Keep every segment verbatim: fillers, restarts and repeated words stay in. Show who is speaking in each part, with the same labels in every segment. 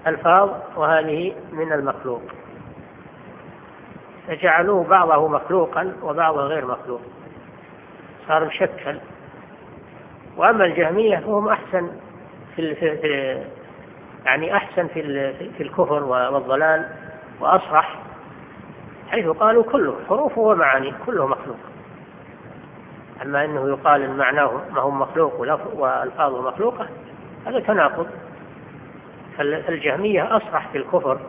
Speaker 1: ألفاظ وهذه من المخلوق، فجعلوه بعضه مخلوقا وبعضه غير مخلوق، صار مشكل. وأما الجهمية فهم أحسن في, في يعني أحسن في, في الكفر والضلال وأصرح، حيث قالوا كله حروفه ومعانيه كله مخلوق. أما أنه يقال إن معناه ما هو مخلوق وألفاظه مخلوقة، هذا تناقض. فالجهمية أصرح في الكفر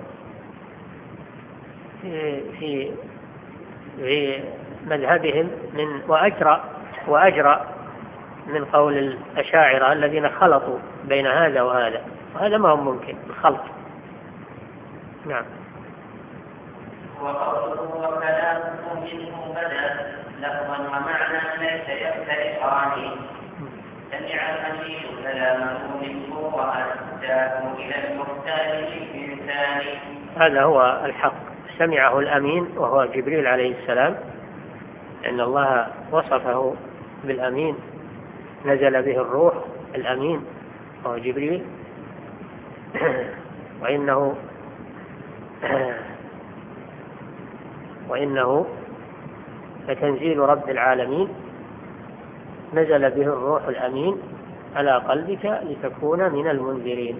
Speaker 1: في, في, في مذهبهم من وأجرى وأجرى من قول الأشاعرة الذين خلطوا بين هذا وهذا، وهذا ما هو ممكن الخلط. نعم.
Speaker 2: وقوله وكلامه منه بدا لفظا ومعنى ليس يختلفان، سمع الأمين كلامه منه وأداه إلى المختار للإنسان.
Speaker 1: هذا هو الحق، سمعه الأمين وهو جبريل عليه السلام، لأن الله وصفه بالأمين، نزل به الروح الأمين وهو جبريل، وإنه وإنه لتنزيل رب العالمين، نزل به الروح الأمين على قلبك لتكون من المنذرين.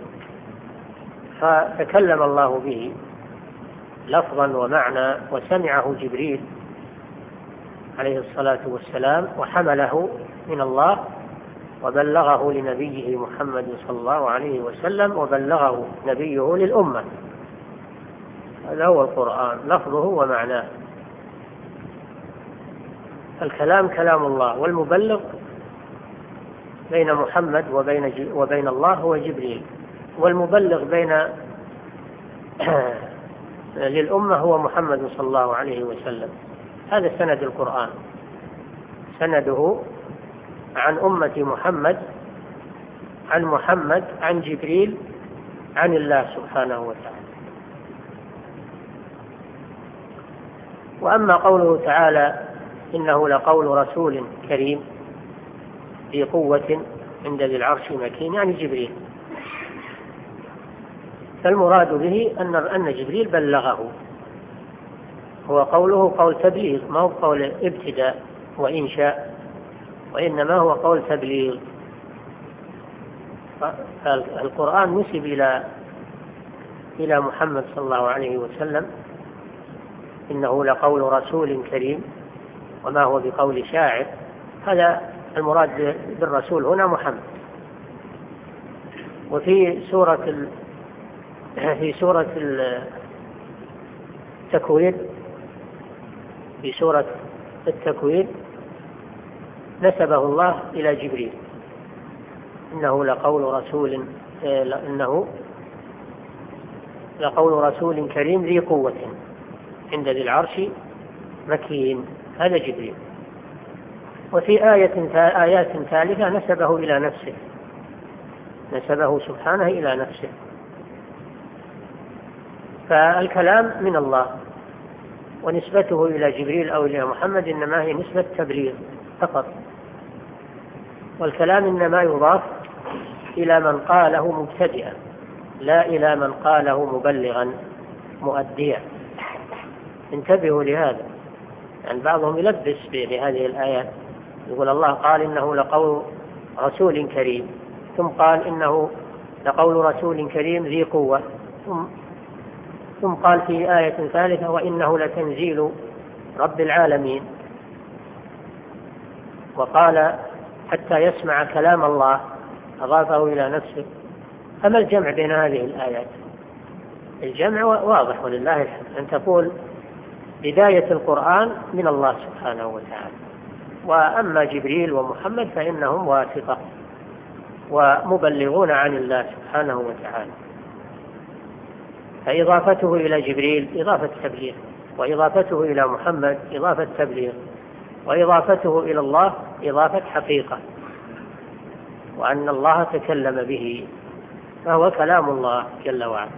Speaker 1: فتكلم الله به لفظا ومعنى، وسمعه جبريل عليه الصلاة والسلام وحمله من الله وبلغه لنبيه محمد صلى الله عليه وسلم، وبلغه نبيه للأمة. هذا هو القرآن لفظه ومعناه. الكلام كلام الله، والمبلغ بين محمد وبين وبين الله هو جبريل، والمبلغ بين للأمة هو محمد صلى الله عليه وسلم. هذا سند القرآن، سنده عن أمة محمد، عن محمد، عن جبريل، عن الله سبحانه وتعالى. وأما قوله تعالى إنه لقول رسول كريم ذي قوة عند ذي العرش مكين، يعني جبريل، فالمراد به أن أن جبريل بلغه. هو قوله قول تبليغ، ما هو قول ابتداء وإنشاء، وإنما هو قول تبليغ. القرآن نسب إلى إلى محمد صلى الله عليه وسلم، إنه لقول رسول كريم وما هو بقول شاعر. هذا المراد بالرسول هنا محمد. وفي سورة ال... في سورة التكوير في سورة التكوير نسبه الله إلى جبريل، إنه لقول رسول إنه لقول رسول كريم ذي قوة عند ذي العرش مكين، هذا جبريل. وفي آية آيات ثالثة نسبه إلى نفسه، نسبه سبحانه إلى نفسه. فالكلام من الله، ونسبته إلى جبريل أو إلى محمد إنما هي نسبة تبليغ فقط. والكلام إنما يضاف إلى من قاله مبتدئا، لا إلى من قاله مبلغا مؤديا. انتبهوا لهذا، يعني بعضهم يلبس بهذه الآيات، يقول الله قال إنه لقول رسول كريم، ثم قال إنه لقول رسول كريم ذي قوة، ثم ثم قال في آية ثالثة وإنه لتنزيل رب العالمين، وقال حتى يسمع كلام الله أضافه إلى نفسه. أما الجمع بين هذه الآيات؟ الجمع واضح ولله الحمد، أن تقول بداية القرآن من الله سبحانه وتعالى، وأما جبريل ومحمد فإنهم واسطة ومبلغون عن الله سبحانه وتعالى. فإضافته إلى جبريل إضافة تبليغ، وإضافته إلى محمد إضافة تبليغ، وإضافته إلى الله إضافة حقيقة، وأن الله تكلم به، فهو كلام الله جل وعلا.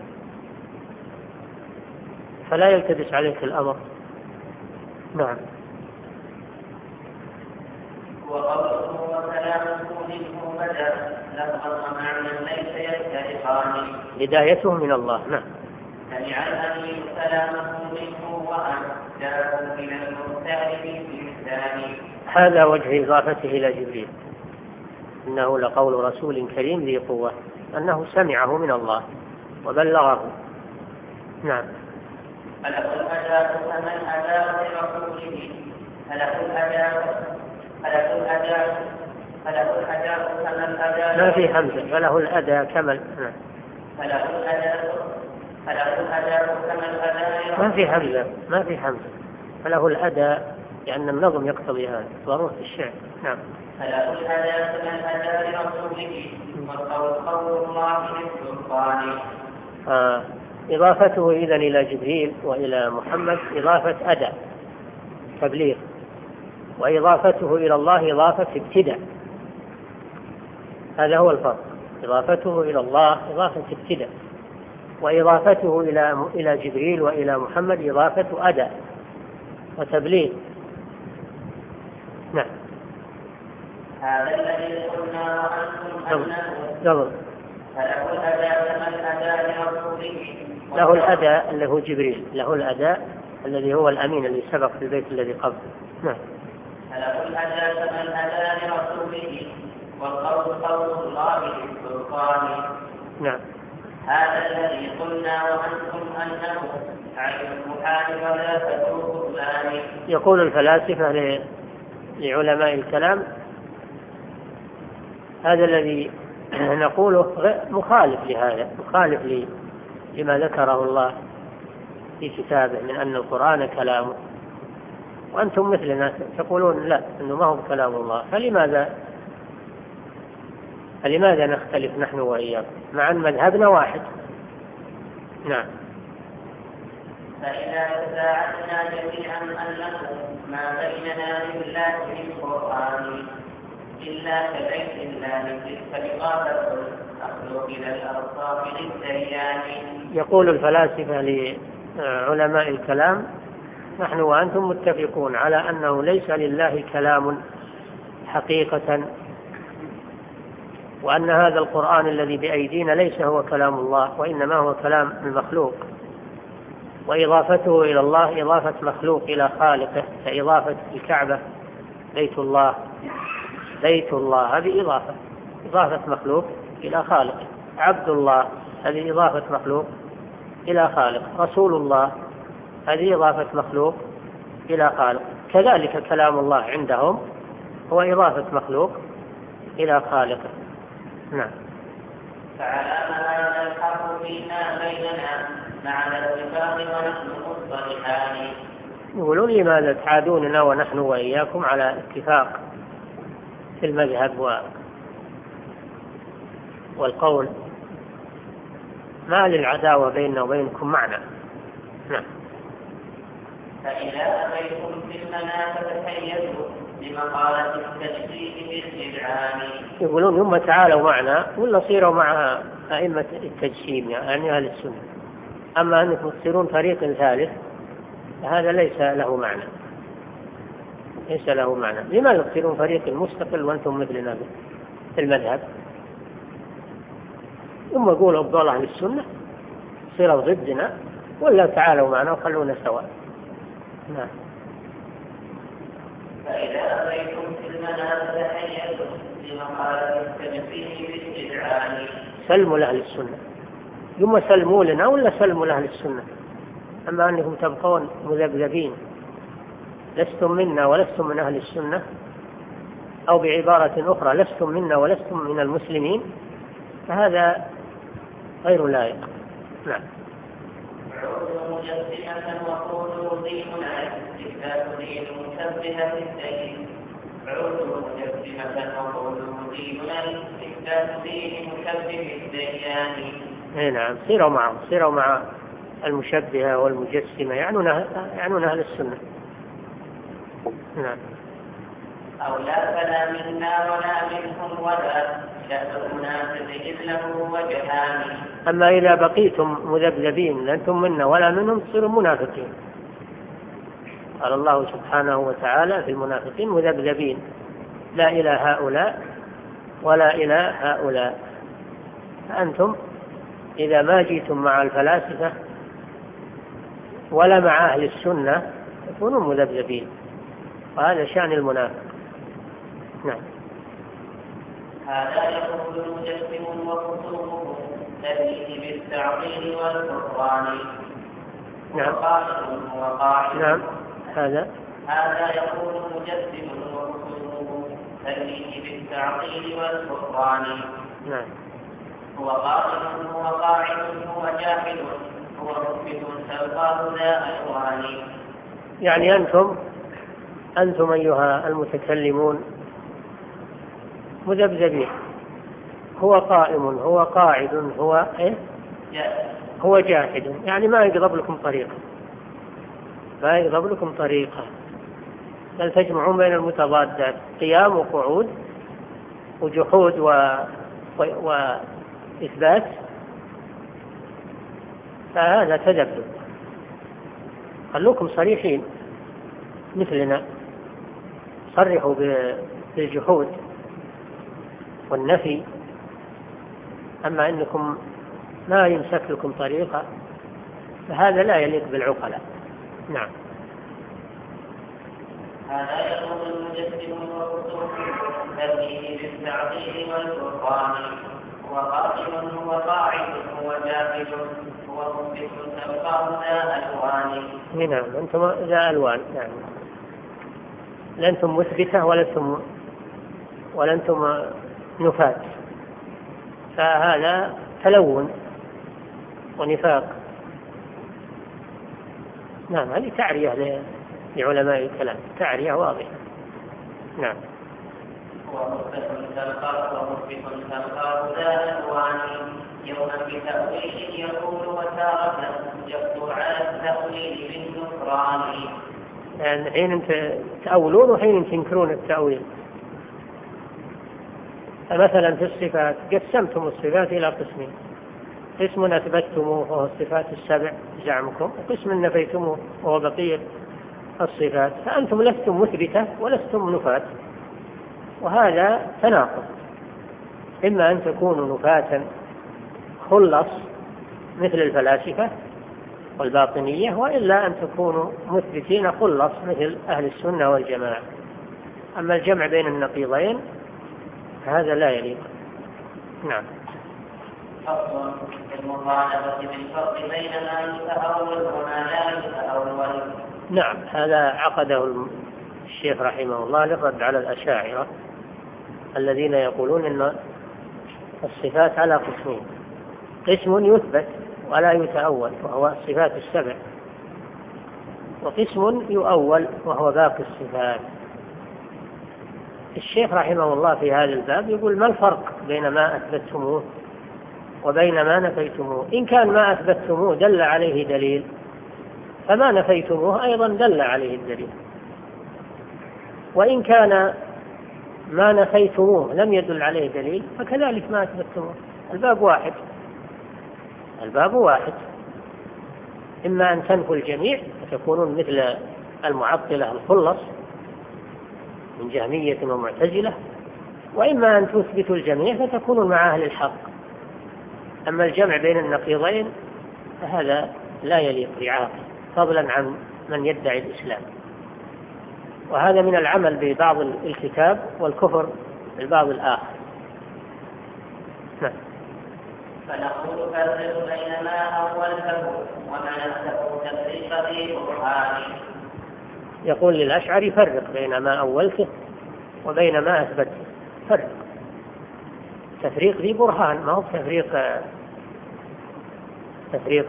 Speaker 1: فلا يلتبس عليك الأمر. نعم.
Speaker 2: وقوله وكلامه منه بدا لفظا ومعنى ليس يفترقان.
Speaker 1: هدايته من الله. نعم.
Speaker 2: سمع الأمين كلامه منه وأداه إلى المختار بالإنسان.
Speaker 1: هذا وجه إضافته إلى جبريل، إنه لقول رسول كريم ذي قوة، أنه سمعه من الله وبلغه. نعم.
Speaker 2: فله الأداء كمن أداه لرسوله. فله الأداء فله الأداء فله الأداء كمن أداه.
Speaker 1: ما في همزة. فله الأداء كمن. نعم.
Speaker 2: فله الأداء فله الأداء كمن أداه.
Speaker 1: ما في همزة. ما في همزة. فله الأداء لأن النظم يقتضي هذا، ضرورة الشعر. نعم.
Speaker 2: فله الأداء كمن أداه لرسوله والقول قول الله للسلطان.
Speaker 1: آه. إضافته إذن إلى جبريل وإلى محمد إضافة أداء تبليغ، وإضافته إلى الله إضافة ابتداء. هذا هو الفرق. إضافته إلى الله إضافة ابتداء، وإضافته إلى إلى جبريل وإلى محمد إضافة أداء وتبليغ. نعم.
Speaker 2: هذا الذي قلنا وأنتم أنه فله الأداء كمن أداه لرسوله.
Speaker 1: له الأداء اللي هو جبريل، له الأداء الذي هو الأمين الذي سبق في البيت الذي قبل. نعم.
Speaker 2: فله الأداء كمن أداه لرسوله والقول قول الله للسلطان.
Speaker 1: نعم.
Speaker 2: هذا الذي قلنا وأنتم أنه عين المحال ولا تدوه الثاني.
Speaker 1: يقول الفلاسفة لعلماء الكلام هذا الذي نقوله مخالف لهذا، مخالف لما ذكره الله في كتابه من أن القرآن كلامه، وأنتم مثلنا تقولون لا أنه ما هو كلام الله. فلماذا فلماذا نختلف نحن وإياكم مع أن مذهبنا واحد؟ نعم.
Speaker 2: فإذا تساعدنا جميعا أنه ما بيننا بالله من القرآن إلا كبيت الله فلغابة أخلق إلى الأرصاف للديان. يقول
Speaker 1: الفلاسفة لعلماء الكلام نحن وأنتم متفقون على أنه ليس لله كلام حقيقة، وأن هذا القرآن الذي بأيدينا ليس هو كلام الله وإنما هو كلام المخلوق، وإضافته إلى الله إضافة مخلوق إلى خالقه، كإضافة الكعبة بيت الله بيت الله هذه إضافة إضافة مخلوق إلى خالقه. عبد الله هذه إضافة مخلوق إلى خالق. رسول الله هذه إضافة مخلوق إلى خالق. كذلك كلام الله عندهم هو إضافة مخلوق إلى خالقه. نعم.
Speaker 2: فعلى هذا الحق فيما بيننا مع الاتفاق ونحن مصطلحان.
Speaker 1: يقولون لماذا تعادوننا ونحن وإياكم على اتفاق في المذهب والقول، ما للعداوة بيننا وبينكم معنى. نعم.
Speaker 2: فإذا أبيتم في المنام فتحيزوا لمقالة التجديد بالجدعان.
Speaker 1: يقولون هم تعالوا معنا ولا صيروا مع أئمة التجسيم يعني أهل السنة، أما أنكم تصيرون فريق ثالث هذا ليس له معنى ليس له معنى. لماذا تصيرون فريق مستقل وأنتم مثلنا في المذهب؟ ثم يقولوا أفضل أهل السنة صيروا ضدنا، ولا تعالوا معنا وخلونا سواء. نعم.
Speaker 2: فإذا أبيتم في المنام فتحيزوا لمقالة التجديد بالجدعان.
Speaker 1: سلموا لأهل السنة، ثم سلموا لنا ولا سلموا لأهل السنة. أما أنكم تبقون مذبذبين لستم منا ولستم من أهل السنة، أو بعبارة أخرى لستم منا ولستم من المسلمين، فهذا غير لائق. نعم.
Speaker 2: عودوا مجسمة وقولوا ديننا استكتاب دين مشبهة الدين. عودوا مجسمة وقولوا ديننا استكتاب دين مشبه الديان.
Speaker 1: اي نعم. سيروا معهم سيروا مع المشبهة والمجسمة يعنون يعنون أهل السنة. نعم.
Speaker 2: أو لا فلا منا ولا منهم ولا شأننا تجد له وجهان.
Speaker 1: أما إذا بقيتم مذبذبين لأنتم منا ولا منهم تصيروا منافقين. قال الله سبحانه وتعالى في المنافقين مذبذبين لا إلى هؤلاء ولا إلى هؤلاء. فأنتم إذا ما جيتم مع الفلاسفة ولا مع أهل السنة تكونوا مذبذبين، وهذا شأن المنافق. نعم.
Speaker 2: هذا يقول المجسم وخصومه تأتي بالتعطيل والكفران.
Speaker 1: نعم.
Speaker 2: وقاعد.
Speaker 1: نعم. هذا
Speaker 2: هذا يقول مجسم وخصومه تأتي بالتعطيل والكفران.
Speaker 1: نعم.
Speaker 2: هو قائل هو قاعد هو جاحد هو مثبت تلقاه ذا ألوان.
Speaker 1: يعني أنتم أنتم أيها المتكلمون مذبذبين. هو قائم هو قاعد هو إيه؟ هو جاحد، يعني ما يقرب لكم طريقة ما يقرب لكم طريقة بل تجمعون بين المتضادات، قيام وقعود وجحود و... و... وإثبات، فهذا تذبذب. خلوكم صريحين مثلنا، صرحوا بالجحود والنفي. أما إنكم ما يمسك لكم طريقة فهذا لا يليق بالعقلاء. نعم.
Speaker 2: هذا يقول المجسم والرسول تأتيه بالتعطيل والفرقان. هو قائم هو قاعد هو جاحد هو مثبت تلقاه ذا ألوان.
Speaker 1: نعم. أنتم ذا ألوان. نعم. لأنتم مثبتة ولستم ولأنتم نفاة، فهذا تلون ونفاق. نعم. هذه تعرية لعلماء الكلام، تعرية واضحة. نعم.
Speaker 2: ومثبت تلقاه ومثبت تلقاه ذا ألوان. يوما بتأويل يقول وتارة يقول على التأويل بالنكران.
Speaker 1: يعني حين تأولون وحين تنكرون التأويل. فمثلا في الصفات قسمتم الصفات إلى قسمين: قسم أثبتموه وهو الصفات السبع زعمكم، وقسم نفيتموه وهو بقية الصفات. فأنتم لستم مثبتة ولستم نفاة، وهذا تناقض. إما أن تكونوا نفاة خلص مثل الفلاسفة والباطنية، وإلا أن تكونوا مثبتين خلص مثل أهل السنة والجماعة. أما الجمع بين النقيضين هذا لا يليق. نعم.
Speaker 2: فصل في المخالفة بالفرق بين ما يتأول وما لا يتأول.
Speaker 1: نعم. هذا عقده الشيخ رحمه الله للرد على الأشاعرة الذين يقولون إن الصفات على قسمين: قسم يثبت ولا يتأول وهو الصفات السبع، وقسم يؤول وهو باقي الصفات. الشيخ رحمه الله في هذا الباب يقول: ما الفرق بين ما أثبتتموه وبين ما نفيتموه؟ إن كان ما أثبتتموه دل عليه دليل، فما نفيتموه أيضا دل عليه الدليل. وإن كان ما نفيتموه لم يدل عليه دليل فكذلك ما أثبتتموه. الباب واحد، الباب واحد. إما أن تنفوا الجميع فتكونون مثل المعطلة الخلص من جهمية ومعتزلة، وإما أن تثبتوا الجميع فتكونون مع أهل الحق. أما الجمع بين النقيضين فهذا لا يليق بعاقل، فضلا عن من يدعي الإسلام. وهذا من العمل ببعض الكتاب والكفر بالبعض الآخر. نعم.
Speaker 2: فنقول فرق بين ما أولته وما نفسه تفريق ذي برهان.
Speaker 1: يقول للأشعري: فرق بين ما أولته وبين ما أثبته، فرق. تفريق ذي برهان، ما هو تفريق تفريق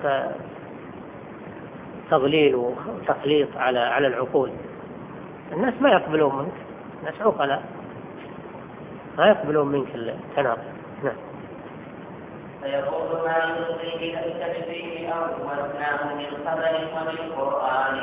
Speaker 1: تضليل وتخليط على على العقول. الناس ما يقبلون منك، الناس عقلاء ما يقبلون منك التناقض. نعم.
Speaker 2: فيقول ما يلقي إلى التشبيه أو وزناه من خبر وبالقرآن.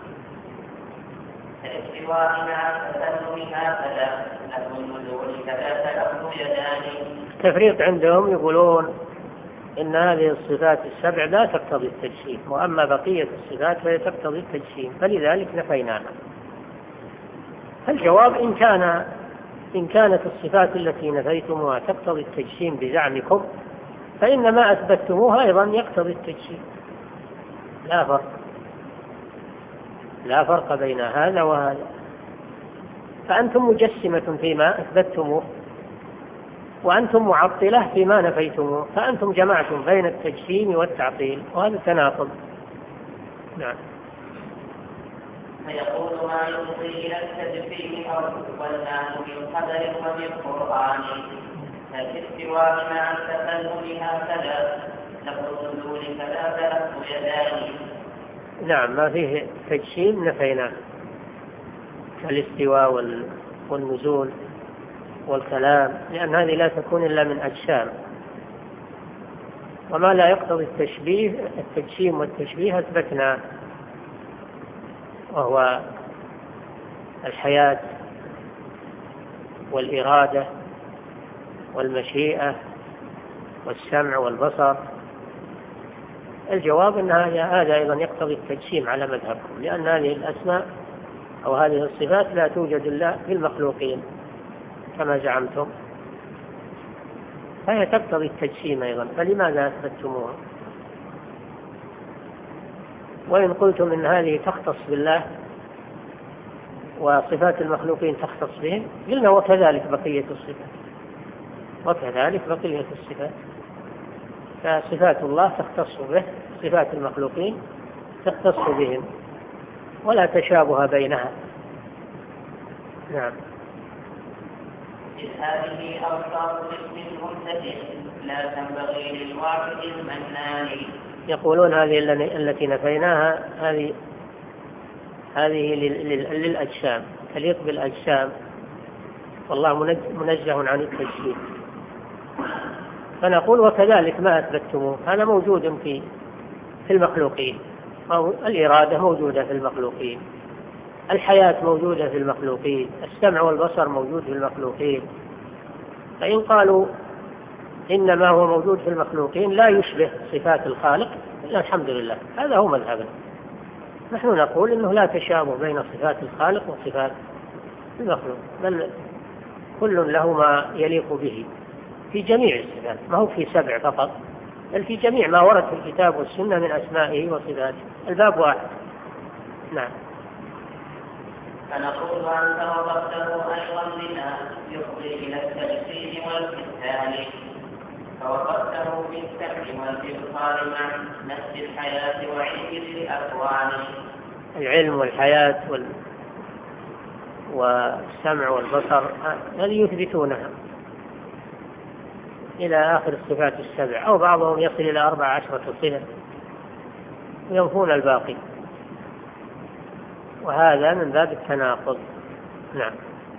Speaker 2: الاستواء مع التسلم هكذا له النزول كذا تلف يدان.
Speaker 1: التفريق عندهم يقولون إن هذه الصفات السبع لا تقتضي التجسيم، وأما بقية الصفات فهي تقتضي التجسيم، فلذلك نفيناها. فالجواب: إن كان إن كانت الصفات التي نفيتموها تقتضي التجسيم بزعمكم فإن ما أثبتموه أيضا يقتضي التجسيم، لا فرق لا فرق بين هذا وهذا. فأنتم مجسمة فيما أثبتموه وأنتم معطلة فيما نفيتموه، فأنتم جمعتم بين التجسيم والتعطيل، وهذا تناقض. نعم.
Speaker 2: فيقول ما يفضي إلى التجسيم أو والناس من قدر ومن قرآن فالاستواء مع التكلم هكذا لفظ النزول فلا تلف يدان.
Speaker 1: نعم، ما فيه تجسيم نفيناه كالاستواء والنزول والكلام، لأن هذه لا تكون إلا من أجسام، وما لا يقتضي التشبيه التجسيم والتشبيه أثبتنا، وهو الحياة والإرادة والمشيئة والسمع والبصر. الجواب أن هذا أيضا يقتضي التجسيم على مذهبكم، لأن هذه الأسماء أو هذه الصفات لا توجد إلا في المخلوقين كما زعمتم، فهي تقتضي التجسيم أيضا، فلماذا أثبتموها؟ وإن قلتم إن هذه تختص بالله وصفات المخلوقين تختص بهم، قلنا وكذلك بقية الصفات، وكذلك بقية الصفات، فصفات الله تختص به، صفات المخلوقين تختص بهم، ولا تشابه بينها. نعم.
Speaker 2: إذ هذه أوصاف اسم منتهي لا تنبغي للواحد المنان. يقولون
Speaker 1: هذه التي نفيناها هذه هذه للأجسام، تليق بالأجسام، والله منزه عن التجسيم. فنقول وكذلك ما أثبتموه هذا موجود في في المخلوقين، أو الإرادة موجودة في المخلوقين، الحياة موجودة في المخلوقين، السمع والبصر موجود في المخلوقين. فإن قالوا إنما هو موجود في المخلوقين لا يشبه صفات الخالق، الحمد لله، هذا هو مذهبنا. نحن نقول إنه لا تشابه بين صفات الخالق وصفات المخلوق، بل كل له ما يليق به في جميع الصفات، ما هو في سبع فقط، بل في جميع ما ورد في الكتاب والسنة من أسمائه وصفاته، الباب واحد. نعم.
Speaker 2: فنقول أنت وضبطه أيضا بما يفضي إلى التجسيم والكتاب، فوضبطه بالسمع والإبصار مع نفس الحياة وعلم الأكوان.
Speaker 1: العلم والحياة وال... والسمع والبصر هذه يثبتونها إلى آخر الصفات السبع، أو بعضهم يصل إلى أربع عشرة صفة وينفون الباقي، وهذا من باب التناقض. نعم.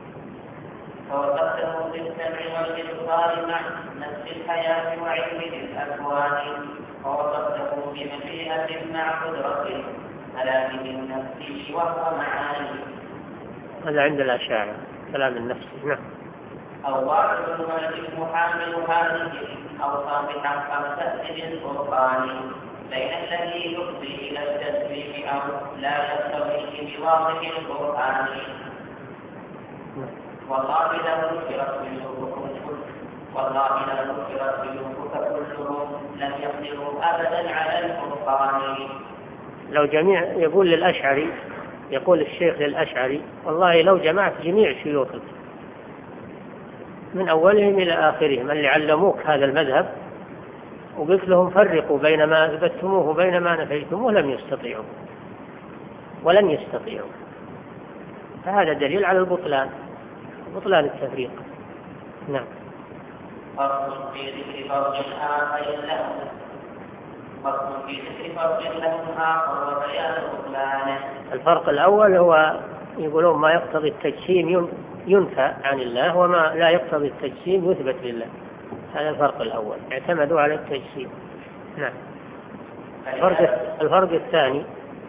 Speaker 2: ووصفته بالسمع والإبصار مع نفس الحياة وعلم الأكوان، ووصفته بمشيئة مع قدرة فلا من النفس وهو معاني.
Speaker 1: هذا عند الأشاعرة كلام النفس. نعم.
Speaker 2: أو واحد والجسم حامل هذه أو صافحا فامتثل بالقرآن، بين الذي يفضي إلى التسليم أو لا يستوي بواضح القرآن. والله لا نكرت بيوتكم والله لا نكرت بيوتك كلهم لم يقدروا أبدا على الفرقان.
Speaker 1: لو جميع يقول للأشعري، يقول الشيخ للأشعري والله لو جمعت جميع شيوخك من أولهم إلى آخرهم اللي علموك هذا المذهب وقلت لهم فرقوا بين ما أثبتموه وبين ما نفيتموه لم يستطيعوا ولن يستطيعوا، فهذا دليل على البطلان، بطلان التفريق. نعم.
Speaker 2: فصل في ذكر فرق آخر لهم فصل في ذكر فرق لهم آخر وبيان بطلانه.
Speaker 1: الفرق الأول هو يقولون ما يقتضي التجسيم ينفى عن الله وما لا يقتضي التجسيم يثبت لله، هذا الفرق الأول، اعتمدوا على التجسيم. نعم. الفرق, الفرق الثاني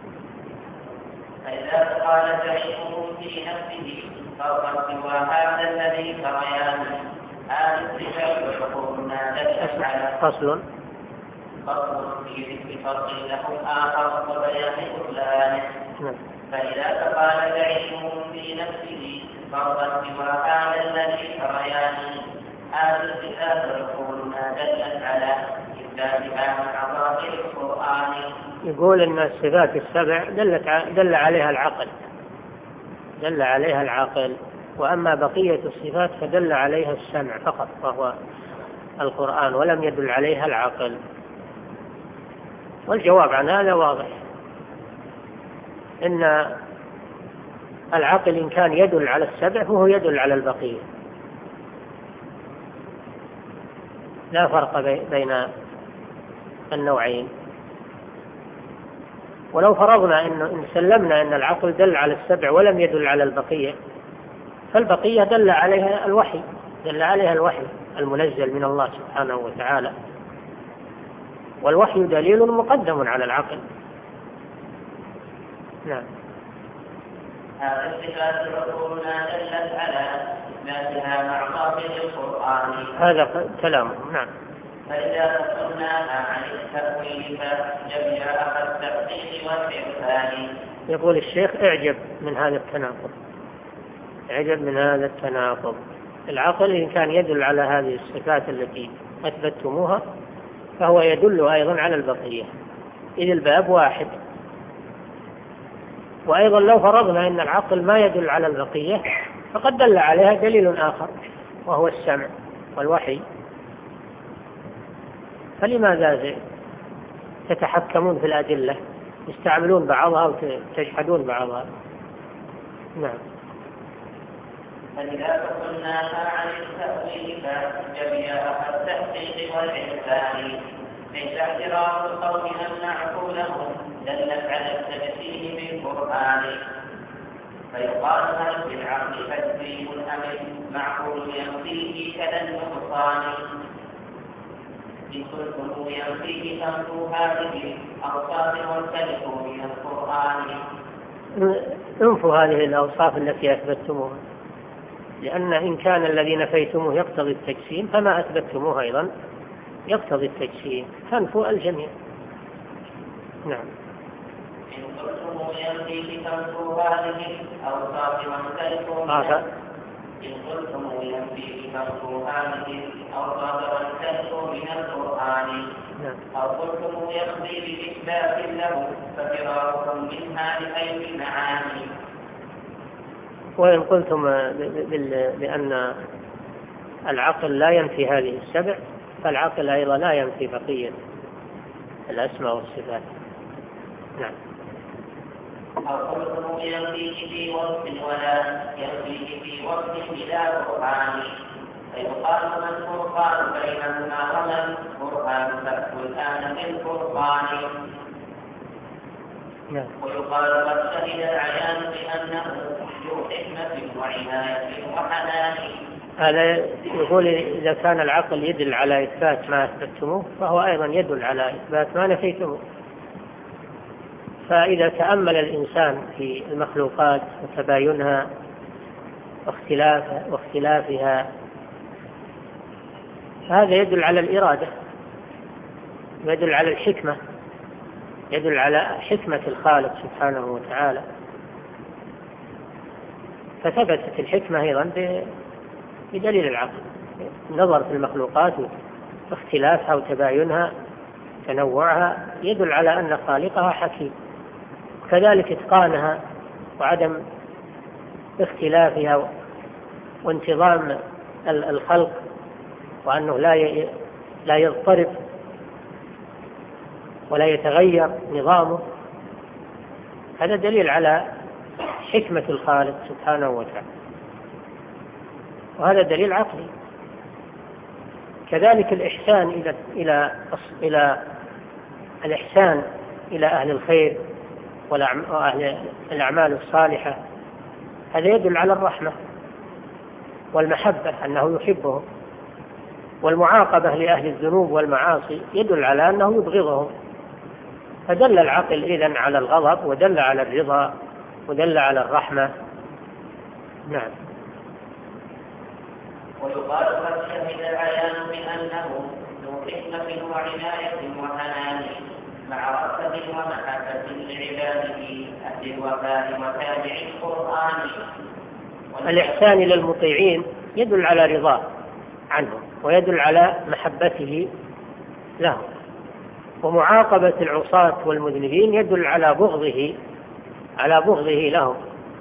Speaker 2: فإذا قال تعيشه في نفسه فوق سوى هذا الذي فريان هذا الصفات وحكمنا لك على
Speaker 1: فصل
Speaker 2: فصل في ذكر فرق له آخر وبيان بطلانه. فإذا قال تعيشه في نفسه فرضا سوى هذا الذي تريان. هذه الصفات يقول ما دلت على إثباتها مع ظاهر القرآن.
Speaker 1: يقول إن الصفات السبع دلت دل عليها العقل دل عليها العقل وأما بقية الصفات فدل عليها السمع فقط وهو القرآن، ولم يدل عليها العقل. والجواب عن هذا واضح، إن العقل إن كان يدل على السبع فهو يدل على البقية، لا فرق بين النوعين. ولو فرضنا إن, إن سلمنا أن العقل دل على السبع ولم يدل على البقية، فالبقية دل عليها الوحي دل عليها الوحي المنزل من الله سبحانه وتعالى، والوحي دليل مقدم على العقل. نعم.
Speaker 2: هذا الصفات يقولنا دلت على إثباتها مع ظاهر القرآن.
Speaker 1: هذا كلامه. نعم.
Speaker 2: فإذا فصلناها عن التأويل فجميع التفصيل والإرسال.
Speaker 1: يقول الشيخ اعجب من هذا التناقض اعجب من هذا التناقض العقل إن كان يدل على هذه الصفات التي أثبتتموها فهو يدل أيضا على البقية، إذ الباب واحد. وأيضا لو فرضنا أن العقل ما يدل على البقية فقد دل عليها دليل آخر وهو السمع والوحي، فلماذا تتحكمون في الأدلة، يستعملون بعضها وتجحدون بعضها؟ نعم.
Speaker 2: فإذا فصلناها عن التأويل فجميع التحقيق والإحسان ليس اعتراض القوم أن معقولهم دلت على التجسيم بالقرآن. فيقال هل في العقل تجسيم أم المعقول ينفيه كذا النقصان؟ إن كنتم ينفيه فانفوا هذه الأوصاف وانسلكوا من القرآن.
Speaker 1: انفوا هذه الأوصاف التي أثبتموها، لأن إن كان الذي نفيتموه يقتضي التجسيم فما أثبتموه أيضا يقتضي التجسيم، فانفوا الجميع. نعم.
Speaker 2: إن كنتم ينفيه فانفوا هذه الأوصاف وانسلكوا من القرآن. إن قلتم ينفيه فانفوا هذه الأوصاف وانسلكوا من القرآن. أو قلتم يقضي بإثبات له ففراركم منها لحيث المعاني.
Speaker 1: وإن قلتم بأن العقل لا ينفي هذه السبع فالعقل أيضا لا ينفي بقية الأسماء والصفات. نعم.
Speaker 2: أو قلتم ينفيه في وصف ولا ينفيه في وصف بلا برهان. فيقال من الفرقان بينهما ومن القرآن فأتوا الآن بالفرقان. ويقال قد شهد العيان بأنه ذو حكمة وعناية وحنان.
Speaker 1: هذا يقول إذا كان العقل يدل على إثبات ما أثبتموه فهو أيضا يدل على إثبات ما نفيتموه. فإذا تأمل الإنسان في المخلوقات وتباينها واختلاف واختلافها هذا يدل على الإرادة، يدل على الحكمة، يدل على حكمة الخالق سبحانه وتعالى. فثبتت الحكمة أيضا بدليل العقل، النظر في المخلوقات واختلافها وتباينها تنوعها يدل على أن خالقها حكيم. كذلك إتقانها وعدم اختلافها وانتظام الخلق وأنه لا لا يضطرب ولا يتغير نظامه، هذا دليل على حكمة الخالق سبحانه وتعالى، وهذا دليل عقلي. كذلك الإحسان إلى إلى إلى الإحسان إلى أهل الخير وأهل الأعمال الصالحة هذا يدل على الرحمة والمحبة أنه يحبهم، والمعاقبة لأهل الذنوب والمعاصي يدل على أنه يبغضهم. فدل العقل إذن على الغضب ودل على الرضا ودل على الرحمة. نعم.
Speaker 2: ويقال قد شهد العيان بأنه ذو حكمة وعناية وحنان مع رأفة ومحبة لعباده أهل الوفاء وتابع القرآن.
Speaker 1: الإحسان إلى المطيعين يدل على رضاه عنهم ويدل على محبته لهم، ومعاقبة العصاة والمذنبين يدل على بغضه على بغضه لهم.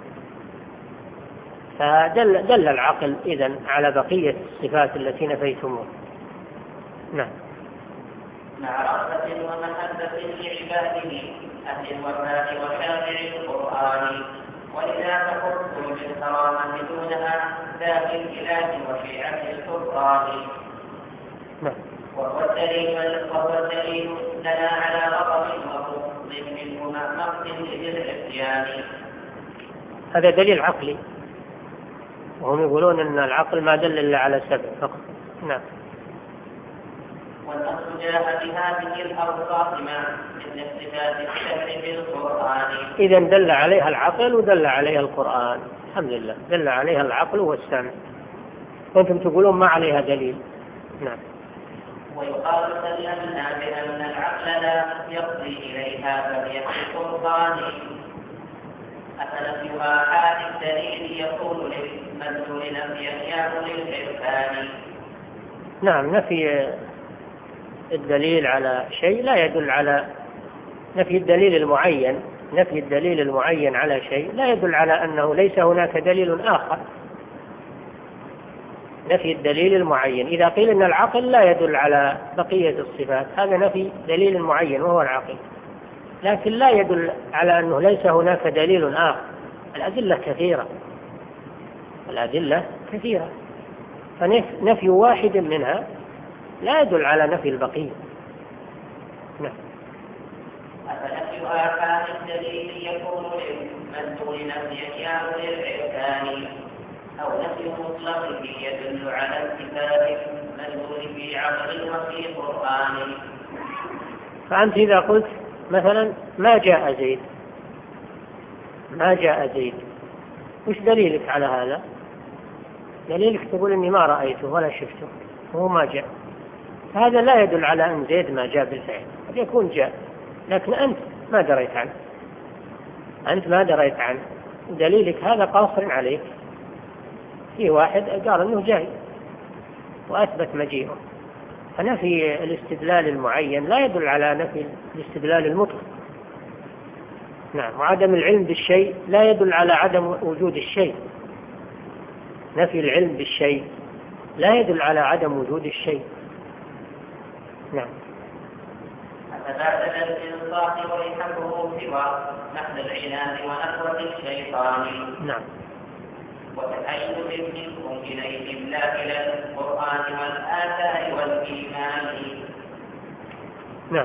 Speaker 1: فدل دل العقل إذن على بقية الصفات التي نفيتموها. نعم.
Speaker 2: مع رغبة ومحبة لعباده أهل الوفاء وشارع القرآن، ولذا تخص بالكرامة دونها ذات الإله وشيعة الكفران.
Speaker 1: نعم.
Speaker 2: وهو الدليل وهو الدليل لنا على غضب وبغض منهما مقصد للعصيان.
Speaker 1: هذا دليل عقلي، وهم يقولون أن العقل ما دل إلا على سبع فقط. نعم.
Speaker 2: والنص جاء بهذه الأوصاف مع مثل صفات الشرع بالقرآن.
Speaker 1: إذن دل عليها العقل ودل عليها القرآن، الحمد لله، دل عليها العقل والسمع، وأنتم تقولون ما عليها دليل. نعم.
Speaker 2: ويقال سلمنا بأن العقل لا يقضي إليها فهي في القرآن، أفنفيها حال الدليل يقول للمدلول نفيا للعرفان.
Speaker 1: نعم، نفي الدليل على شيء لا يدل على نفي الدليل المعين نفي الدليل المعين على شيء لا يدل على أنه ليس هناك دليل آخر. نفي الدليل المعين، إذا قيل أن العقل لا يدل على بقية الصفات هذا نفي دليل معين وهو العقل، لكن لا يدل على أنه ليس هناك دليل آخر. الأدلة كثيرة الأدلة كثيرة فنفي واحد منها لا يدل على نفي البقية. نعم.
Speaker 2: أفنفيها حال الدليل يكون للمدلول نفيا للعرفان، أو نفي مطلقه يدل على اتفاق المدلول في عقل وفي قرآن.
Speaker 1: فأنت إذا قلت مثلا ما جاء زيد ما جاء زيد وش دليلك على هذا؟ دليلك تقول إني ما رأيته ولا شفته وهو ما جاء، هذا لا يدل على أن زيد ما جاء بالفعل، قد يكون جاء لكن أنت ما دريت عنه أنت ما دريت عنه دليلك هذا قاصر عليك. في واحد قال أنه جاي وأثبت مجيئه، فنفي الاستدلال المعين لا يدل على نفي الاستدلال المطلق. نعم. وعدم العلم بالشيء لا يدل على عدم وجود الشيء. نفي العلم بالشيء لا يدل على عدم وجود الشيء. نعم.
Speaker 2: أتبادل الإنصاف ويحبه سوى نحن العناد ونحوة الشيطان.
Speaker 1: نعم.
Speaker 2: وتحيز منكم إليهم لا إلى القرآن والآثار والإيمان.
Speaker 1: نعم.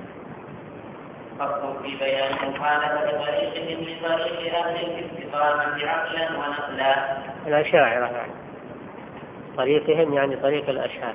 Speaker 2: فصل في بيان مخالفة طريقهم لطريق أهل الاستقامة عقلا ونقلا.
Speaker 1: الأشاعرة يعني طريقهم يعني طريق الأشاعرة،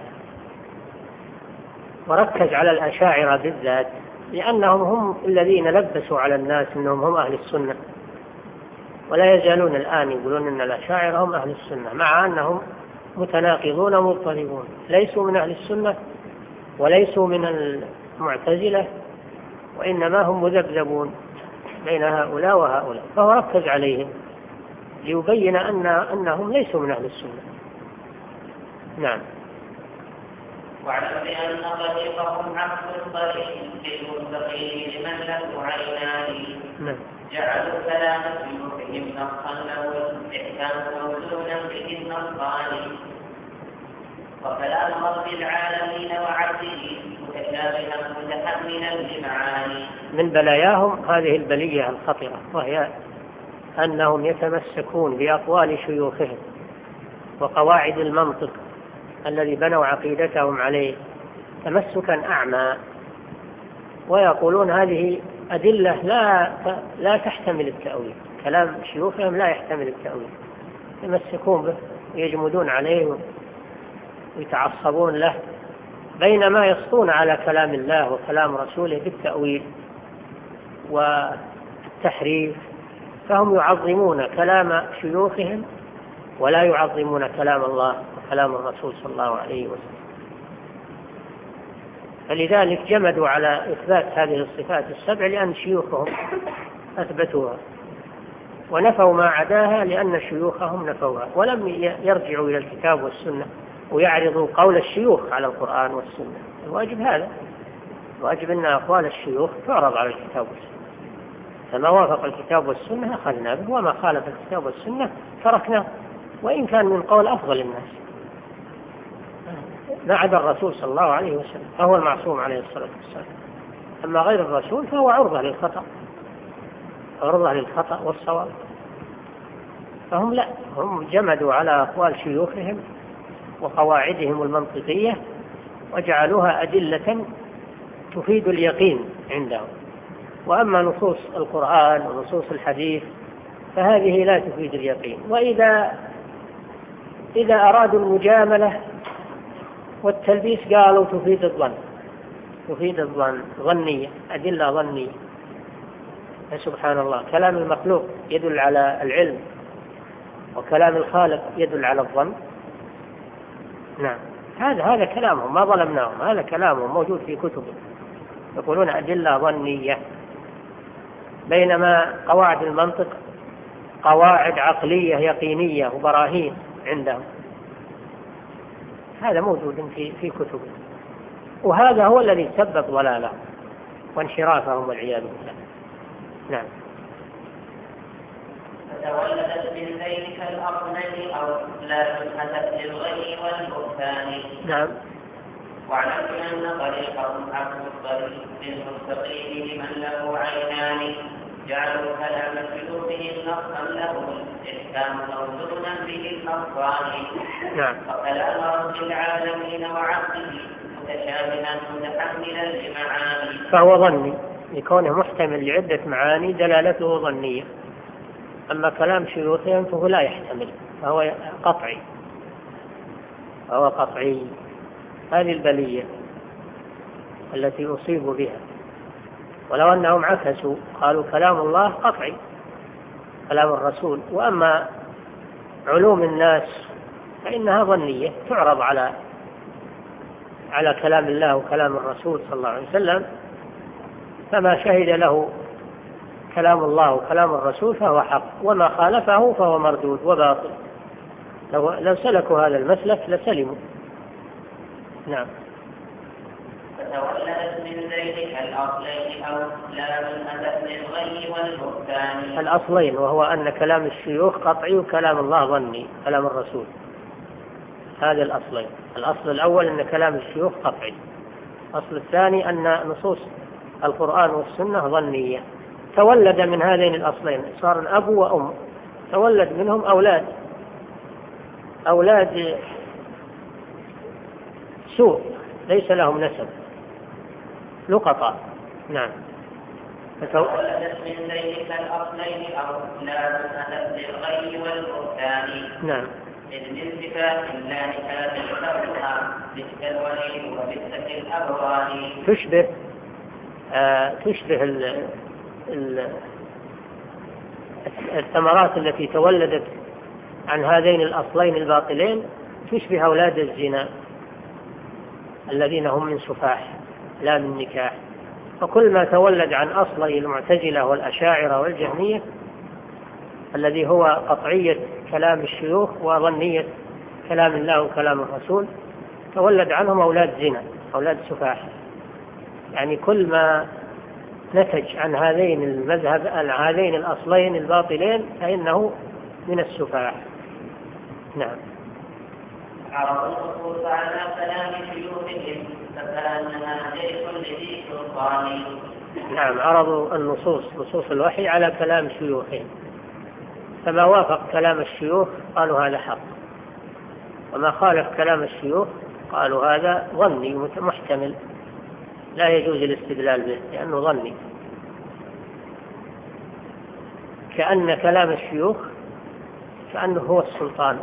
Speaker 1: وركز على الأشاعرة بالذات لأنهم هم الذين لبسوا على الناس أنهم هم أهل السنة، ولا يزالون الآن يقولون أن الأشاعرة هم أهل السنة، مع أنهم متناقضون مضطربون، ليسوا من أهل السنة وليسوا من المعتزلة، وإنما هم مذبذبون بين هؤلاء وهؤلاء. فهو ركز عليهم ليبين أن أنهم ليسوا من أهل السنة. نعم.
Speaker 2: واعلم بأن طريقهم عكس الطريق للمتقين لمن له عينان.
Speaker 1: نعم.
Speaker 2: جعلوا كلام سلوكهم نصا له الإحكام موزونا به النصان، وكلام رب العالمين وعبده متشابها متحملا لمعاني. من
Speaker 1: بلاياهم هذه البلية الخطيرة، وهي أنهم يتمسكون بأقوال شيوخهم وقواعد المنطق الذي بنوا عقيدتهم عليه تمسكا أعمى، ويقولون هذه أدلة لا لا تحتمل التأويل، كلام شيوخهم لا يحتمل التأويل، يتمسكون به ويجمدون عليه ويتعصبون له، بينما يسطون على كلام الله وكلام رسوله بالتأويل والتحريف. فهم يعظمون كلام شيوخهم ولا يعظمون كلام الله وكلام الرسول صلى الله عليه وسلم. فلذلك جمدوا على إثبات هذه الصفات السبع لأن شيوخهم أثبتوها. ونفوا ما عداها لأن شيوخهم نفوها، ولم يرجعوا إلى الكتاب والسنة ويعرضوا قول الشيوخ على القرآن والسنة. الواجب هذا، الواجب أن أقوال الشيوخ تعرض على الكتاب والسنة، فما وافق الكتاب والسنة أخذنا به، وما خالف الكتاب والسنة تركناه، وإن كان من قول أفضل الناس ما عدا الرسول صلى الله عليه وسلم، فهو المعصوم عليه الصلاة والسلام. أما غير الرسول فهو عرضة للخطأ، عرضة للخطأ والصواب. فهم لا، هم جمدوا على أقوال شيوخهم وقواعدهم المنطقية وجعلوها أدلة تفيد اليقين عندهم. وأما نصوص القرآن ونصوص الحديث فهذه لا تفيد اليقين. وإذا إذا أرادوا المجاملة والتلبيس قالوا تفيد الظن، تفيد الظن، ظنية، أدلة ظنية. سبحان الله، كلام المخلوق يدل على العلم وكلام الخالق يدل على الظن. نعم، هذا هذا كلامهم، ما ظلمناهم، هذا كلامهم موجود في كتبهم، يقولون أدلة ظنية، بينما قواعد المنطق قواعد عقلية يقينية وبراهين عندهم. هذا موجود في في كتبهم، وهذا هو الذي سبب ضلالهم وانحرافهم والعياذ بالله. نعم.
Speaker 2: فتولدت من ذلك الأصلين أو لا أتت للغي والبهتان.
Speaker 1: نعم.
Speaker 2: واعلم أن طريقهم عكس الطريق للمستقيم لمن له عينان، جعلوا كلام قلوبهم نصا له الإحكام موزونا به الأفضال.
Speaker 1: نعم.
Speaker 2: وكلام رب العالمين وعقله متشابها متحملا لمعاني،
Speaker 1: فهو ظني لكونه محتمل لعدة معاني دلالته ظنية. أما كلام شيوخهم فهو لا يحتمل، فهو قطعي، فهو قطعي. هذه البلية التي أصيبوا بها. ولو أنهم عكسوا قالوا كلام الله قطعي كلام الرسول، وأما علوم الناس فإنها ظنية تعرض على على كلام الله وكلام الرسول صلى الله عليه وسلم، فما شهد له كلام الله وكلام الرسول فهو حق، وما خالفه فهو مردود وباطل. لو, لو سلكوا هذا المسلك لسلموا. نعم.
Speaker 2: فتولدت من ذلك الأصلين أو لا من أتت للغي والبهتان.
Speaker 1: الأصلين، وهو أن كلام الشيوخ قطعي وكلام الله ظني كلام الرسول. هذا الأصلين. الأصل الأول أن كلام الشيوخ قطعي. الأصل الثاني أن نصوص القرآن والسنة ظنية. تولد من هذين الأصلين، صار الأب وأم، تولد منهم أولاد أولاد سوء ليس لهم نسب، لقطاء. نعم.
Speaker 2: فتولدت من ذلك الأصلين أو لا أتت للغي والبهتان.
Speaker 1: نعم.
Speaker 2: إذ من صفات الله كانت تشبهها مثل الولي ومثل الأبوان.
Speaker 1: تشبه آه تشبه ال ال الثمرات التي تولدت عن هذين الأصلين الباطلين، تشبه أولاد الزنا الذين هم من سفاح لا من نكاح. فكل ما تولد عن أصلي المعتزلة والأشاعرة والجهمية الذي هو قطعية كلام الشيوخ وظنية كلام الله وكلام الرسول، تولد عنهم أولاد زنا أولاد سفاح. يعني كل ما نتج عن هذين المذهب عن هذين الأصلين الباطلين فإنه من السفاح. نعم.
Speaker 2: عرضوا النصوص على كلام شيوخهم فكأنها شيخ لذي سلطان.
Speaker 1: نعم، عرضوا النصوص نصوص الوحي على كلام شيوخهم، فما وافق كلام الشيوخ قالوا هذا حق، وما خالف كلام الشيوخ قالوا هذا ظني محتمل لا يجوز الاستدلال به لأنه ظني. كأن كلام الشيوخ كأنه هو السلطان.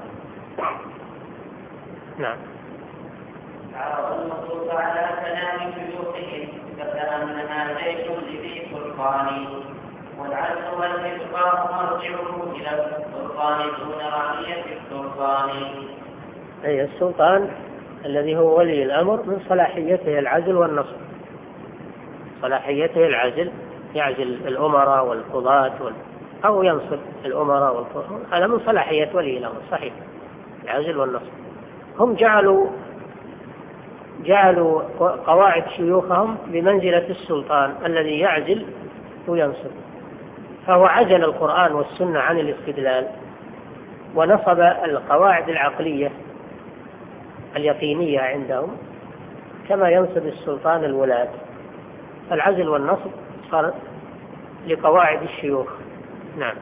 Speaker 1: نعم.
Speaker 2: عرض النصوص على كلام شيوخهم فكأنها شيخ لذي سلطان، والعدل والإتقان مرجعه إلى السلطان دون رعية السلطان.
Speaker 1: أي السلطان الذي هو ولي الأمر من صلاحيته العزل والنصر. صلاحيته العزل، يعزل الأمراء والقضاة أو ينصب الأمراء والفقهاء، هذا من صلاحية ولي الأمر صحيح، العزل والنصب. هم جعلوا جعلوا قواعد شيوخهم بمنزلة السلطان الذي يعزل وينصب، فهو عزل القرآن والسنة عن الاستدلال ونصب القواعد العقلية اليقينية عندهم كما ينصب السلطان الولاة. فالعزل والنصب صار لقواعد الشيوخ. نعم.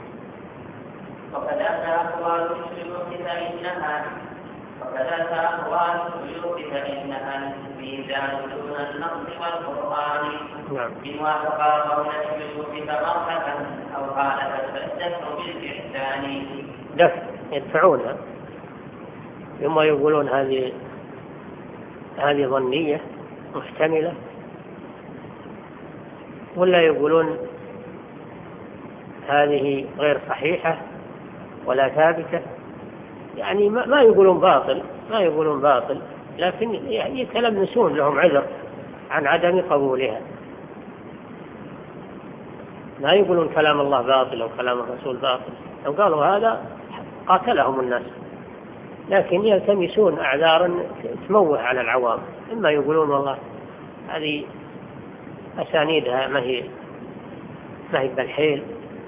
Speaker 2: وكذلك أقوال الشيوخ فإنها وكذلك أقوال الشيوخ فإنها ميزان دون النص والقرآن.
Speaker 1: نعم.
Speaker 2: بموافقة قول الشيوخ فمرحبا أو خالفت فالدفع بالإحسان.
Speaker 1: دفع يدفعونها، ثم يقولون هذه هذه ظنية محتملة، ولا يقولون هذه غير صحيحة ولا ثابتة. يعني ما يقولون باطل ما يقولون باطل لكن يعني يتلمسون، لهم عذر عن عدم قبولها. ما يقولون كلام الله باطل أو كلام الرسول باطل، لو قالوا هذا قاتلهم الناس، لكن يلتمسون أعذارا تموه على العوام. إما يقولون والله هذه أسانيدها ما هي ما هي بالحيل،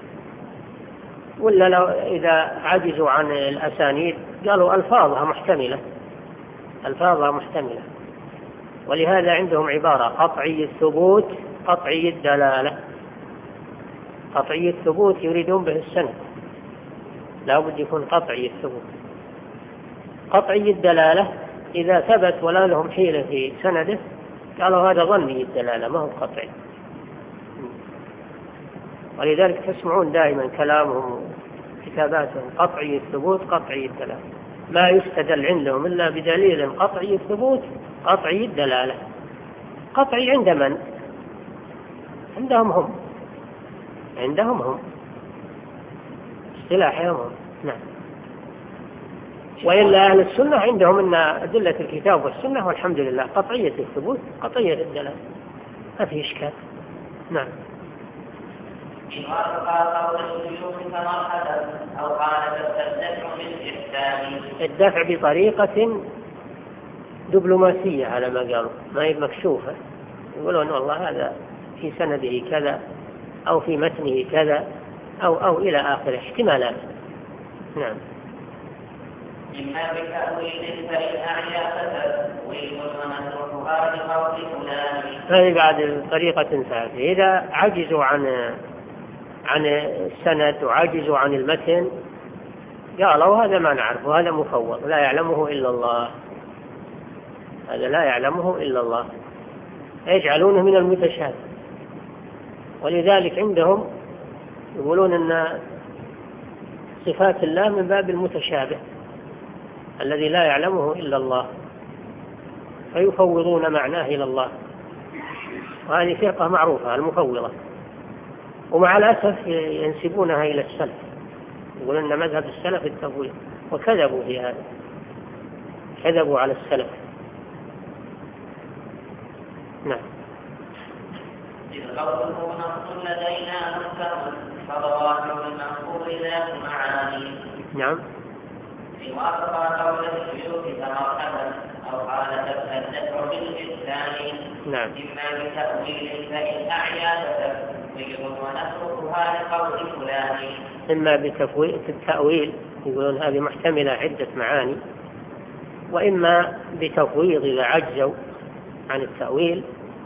Speaker 1: ولا لو إذا عجزوا عن الأسانيد قالوا ألفاظها محتملة ألفاظها محتملة ولهذا عندهم عبارة قطعي الثبوت قطعي الدلالة. قطعي الثبوت يريدون به السند، لا بد يكون قطعي الثبوت. قطعي الدلالة إذا ثبت ولا لهم حيلة في سنده قالوا هذا ظني الدلالة ما هو قطعي. ولذلك تسمعون دائما كلامهم كتاباتهم قطعي الثبوت قطعي الدلالة، ما يستدل عندهم إلا بدليل قطعي الثبوت قطعي الدلالة. قطعي عند من؟ عندهم هم عندهم هم اصطلاحهم هم. نعم. وإلا أهل السنة عندهم أن أدلة الكتاب والسنة والحمد لله قطعية الثبوت قطعية الدلالة، ما في إشكال. نعم. الدفع بطريقة دبلوماسية على ما قالوا، ما هي مكشوفة، يقولون والله هذا في سنده كذا أو في متنه كذا أو أو إلى آخر احتمالات. نعم.
Speaker 2: إما بتأويل فإن أعيا فتأويل ونتركها لقول فلان.
Speaker 1: هذه بعد طريقة ثالثة، إذا عجزوا عن عن السند وعجزوا عن المتن قالوا هذا ما نعرفه، هذا مفوض لا يعلمه إلا الله، هذا لا يعلمه إلا الله، يجعلونه من المتشابه. ولذلك عندهم يقولون أن صفات الله من باب المتشابه الذي لا يعلمه إلا الله، فيفوضون معناه إلى الله، وهذه فرقة معروفة المفوضة، ومع الأسف ينسبونها إلى السلف، يقولون أن مذهب السلف التفويض، وكذبوا في هذا، كذبوا على السلف. نعم.
Speaker 2: إذ قوله نص لدينا محكم فظواهر المنقول ذات معاني.
Speaker 1: نعم.
Speaker 2: إن وافق قول الشيوخ فمرحبا أو قال تبتدأ بالإحسان.
Speaker 1: نعم.
Speaker 2: إما بتأويل فإن أعيا فتفويض ونتركها لقول فلان.
Speaker 1: إما بالتأويل يقولون هذه محتملة عدة معاني، وإما بتفويض إذا عجزوا عن التأويل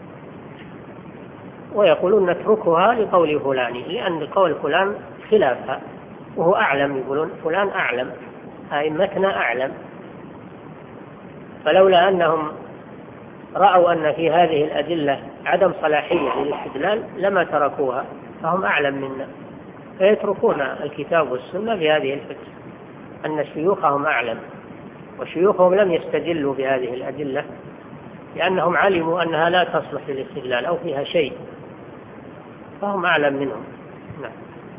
Speaker 1: ويقولون نتركها لقول فلان، لأن قول فلان خلافها وهو أعلم، يقولون فلان أعلم، أئمتنا أعلم. فلولا أنهم رأوا أن في هذه الأدلة عدم صلاحية للاستدلال لما تركوها، فهم أعلم منا، فيتركون الكتاب والسنة بهذه الفترة، أن شيوخهم أعلم، وشيوخهم لم يستدلوا بهذه الأدلة لأنهم علموا أنها لا تصلح للاستدلال أو فيها شيء، فهم أعلم منهم. نعم.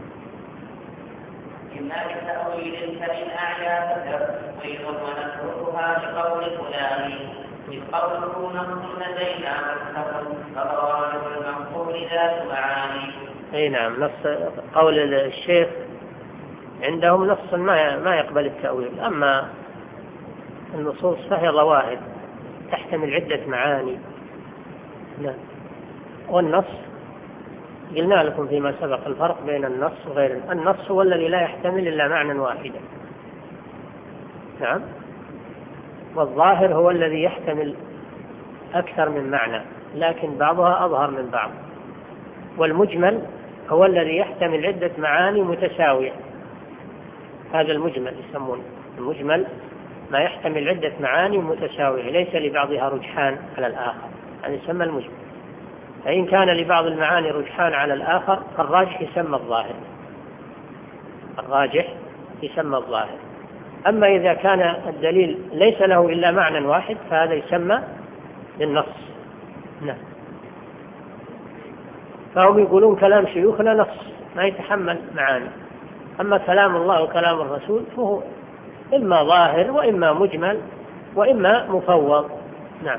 Speaker 2: إما بتأويل فإن أعيا فتفويض ونتركها لقول فلان. إذ قوله نص لدينا محكم فظواهر المنقول ذات معاني.
Speaker 1: أي نعم، نص قول الشيخ عندهم نص ما ما يقبل التأويل، أما النصوص فهي ظواهر تحتمل عدة معاني. نعم. والنص قلنا لكم فيما سبق الفرق بين النص وغير النص، هو الذي لا يحتمل إلا معنى واحدا. نعم. والظاهر هو الذي يحتمل أكثر من معنى لكن بعضها أظهر من بعض. والمجمل هو الذي يحتمل عدة معاني متساوية، هذا المجمل يسمونه المجمل، ما يحتمل عدة معاني متساوية ليس لبعضها رجحان على الآخر، هذا يسمى المجمل. فإن كان لبعض المعاني رجحان على الآخر فالراجح يسمى الظاهر، الراجح يسمى الظاهر. أما إذا كان الدليل ليس له إلا معنى واحد فهذا يسمى بالنص. نعم. فهم يقولون كلام شيوخنا نص ما يتحمل معاني، أما كلام الله وكلام الرسول فهو إما ظاهر وإما مجمل وإما مفوض. نعم.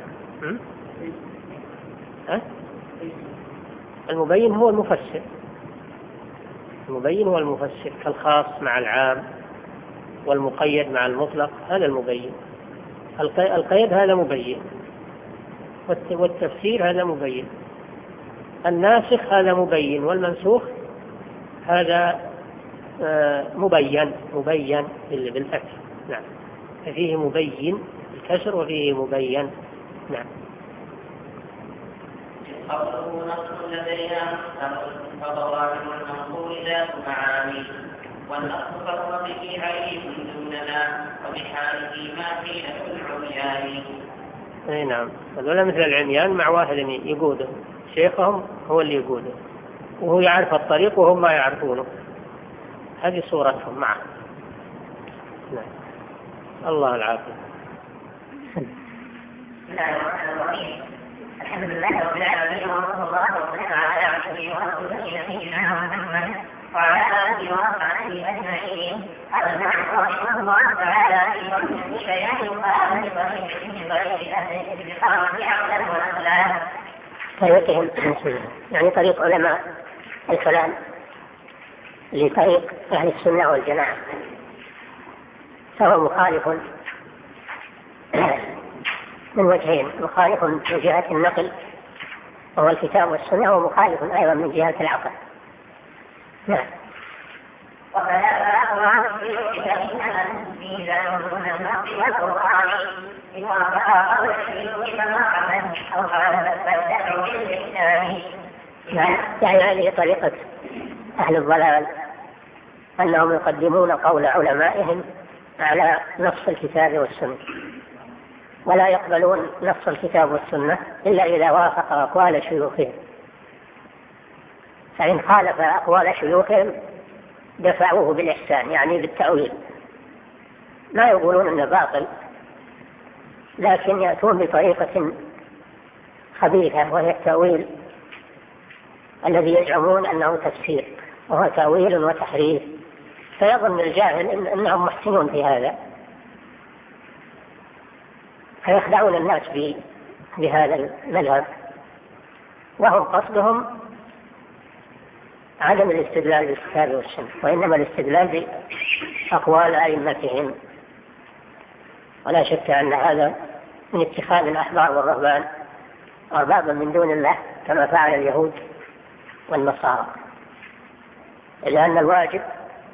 Speaker 1: أه؟ المبين هو المفسر، المبين هو المفسر كالخاص مع العام والمقيد مع المطلق، هذا المبين. القيد هذا مبين، والتفسير هذا مبين. الناسخ هذا مبين، والمنسوخ هذا مبين مبين بالفتح. نعم. ففيه مبين الكسر وفيه مبين. نعم.
Speaker 2: قوله نص لدينا فضوابط المنصور ذات معاني، والنص فهو به عليم دوننا وبحاله ما حين العميان.
Speaker 1: اي نعم، هذول مثل العميان مع واحد يقوده، شيخهم هو اللي يقوده وهو يعرف الطريق وهم ما يعرفونه، هذه صورتهم معه. نعم. الله العافية.
Speaker 3: الحمد لله رب العالمين، وصلى الله وسلم على عبده ورسوله محمد وعلى آله وصحبه أجمعين. قال رحمه الله تعالى في بيان طريقهم، يعني طريق علماء الكلام لطريق أهل السنة والجماعة، فهو مخالف من وجهين، مخالف من جهة النقل وهو الكتاب والسنة، ومخالف أيضا من جهة العقل. نعم. يعني هذه طريقة أهل الضلال، أنهم يقدمون قول علمائهم على نص الكتاب والسنة، ولا يقبلون نص الكتاب والسنة إلا إذا وافق أقوال شيوخهم، فإن خالف أقوال شيوخهم دفعوه بالإحسان، يعني بالتأويل. لا يقولون أنه باطل، لكن يأتون بطريقة خبيثة وهي التأويل الذي يزعمون أنه تفسير، وهو تأويل وتحريف، فيظن الجاهل إن أنهم محسنون في هذا، فيخدعون الناس بهذا المذهب، وهم قصدهم عدم الاستدلال بالكتاب والسنة، وإنما الاستدلال بأقوال أئمتهم. ولا شك أن هذا من اتخاذ الأحبار والرهبان أربابا من دون الله كما فعل اليهود والنصارى، إلا أن الواجب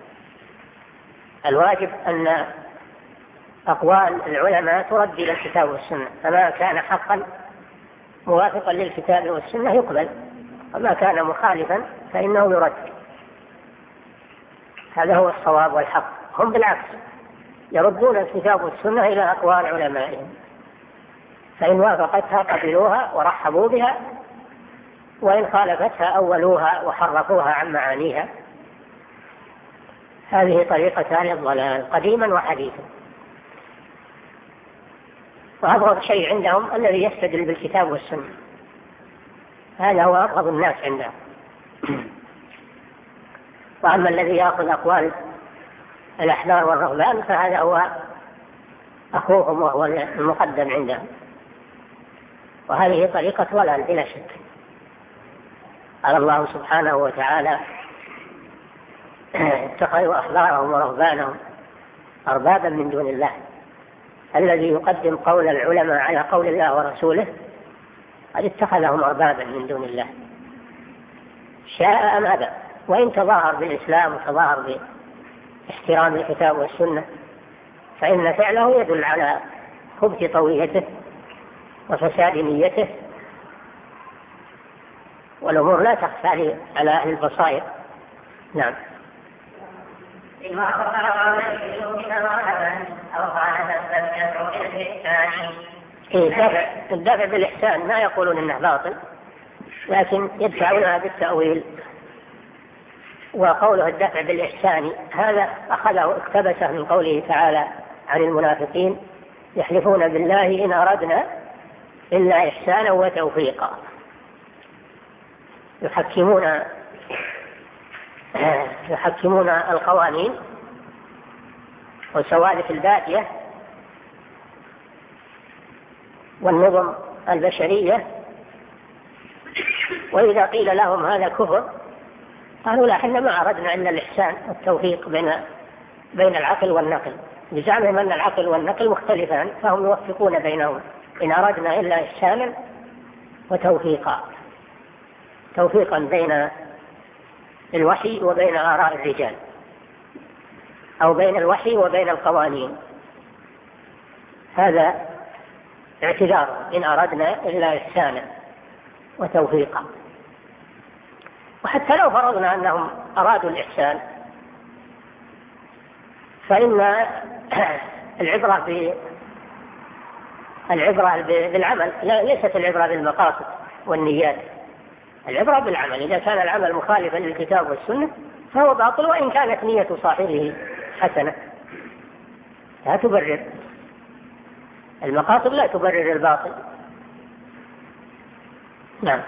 Speaker 3: الواجب أن أقوال العلماء ترد إلى الكتاب والسنة، فما كان حقا موافقا للكتاب والسنة يقبل، وما كان مخالفا فإنه يرد. هذا هو الصواب والحق. هم بالعكس يردون الكتاب والسنة إلى أقوال علمائهم، فإن وافقتها قبلوها ورحبوا بها، وإن خالفتها أولوها وحرفوها عن معانيها. هذه طريقة أهل الضلال قديما وحديثا. وأبغض شيء عندهم الذي يستدل بالكتاب والسنة، هذا هو أبغض الناس عندهم. وأما الذي يأخذ أقوال الأحبار والرهبان فهذا هو أخوهم وهو المقدم عندهم، وهذه طريقة ضلال بلا شك. قال الله سبحانه وتعالى اتخذوا أحبارهم ورهبانهم أربابا من دون الله. الذي يقدم قول العلماء على قول الله ورسوله قد اتخذهم أربابا من دون الله شاء أم أبى، وإن تظاهر بالإسلام وتظاهر باحترام الكتاب والسنة فإن فعله يدل على خبث طويته وفساد نيته، والأمور لا تخفى على أهل البصائر. نعم. الدافع بالإحسان ما يقولون إنه باطل، لكن يدفعونها بالتأويل. وقوله الدفع بالإحسان هذا أخذه اقتبسه من قوله تعالى عن المنافقين يحلفون بالله إن أردنا إلا إحسانا وتوفيقا، يحكمون يحكمون القوانين والسوالف البادية والنظم البشرية، وإذا قيل لهم هذا كفر قالوا لا، احنا ما أردنا إلا الإحسان والتوفيق بين بين العقل والنقل، بزعمهم أن العقل والنقل مختلفان فهم يوفقون بينهم، إن أردنا إلا إحسانا وتوفيقا، توفيقا بين الوحي وبين آراء الرجال، أو بين الوحي وبين القوانين. هذا اعتذار إن أردنا إلا إحسانا وتوفيقا. وحتى لو فرضنا أنهم أرادوا الإحسان فإن العبرة ب العبرة بالعمل، لا ليست العبرة بالمقاصد والنيات، العبرة بالعمل. إذا كان العمل مخالفا للكتاب والسنة فهو باطل، وإن كانت نية صاحبه حسنة لا تبرر المقاصد، لا تبرر الباطل. نعم.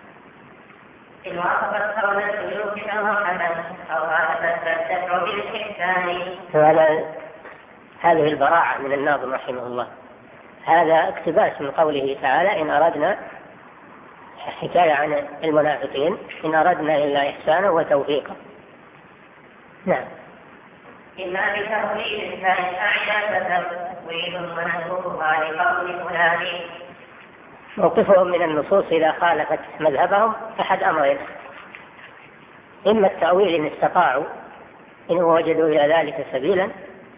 Speaker 3: فهذا هذه البراعة من الناظم رحمه الله، هذا اقتباس من قوله تعالى إن أردنا، حكاية عن المنافقين، إن أردنا إلا إحسانا وتوفيقا. نعم.
Speaker 2: إما بتأويل الثاني أعلى فتأويل منسوخها لقول فلان.
Speaker 3: موقفهم من النصوص إذا خالفت مذهبهم أحد أمرين: إما التأويل إن استطاعوا، إن وجدوا إلى ذلك سبيلا،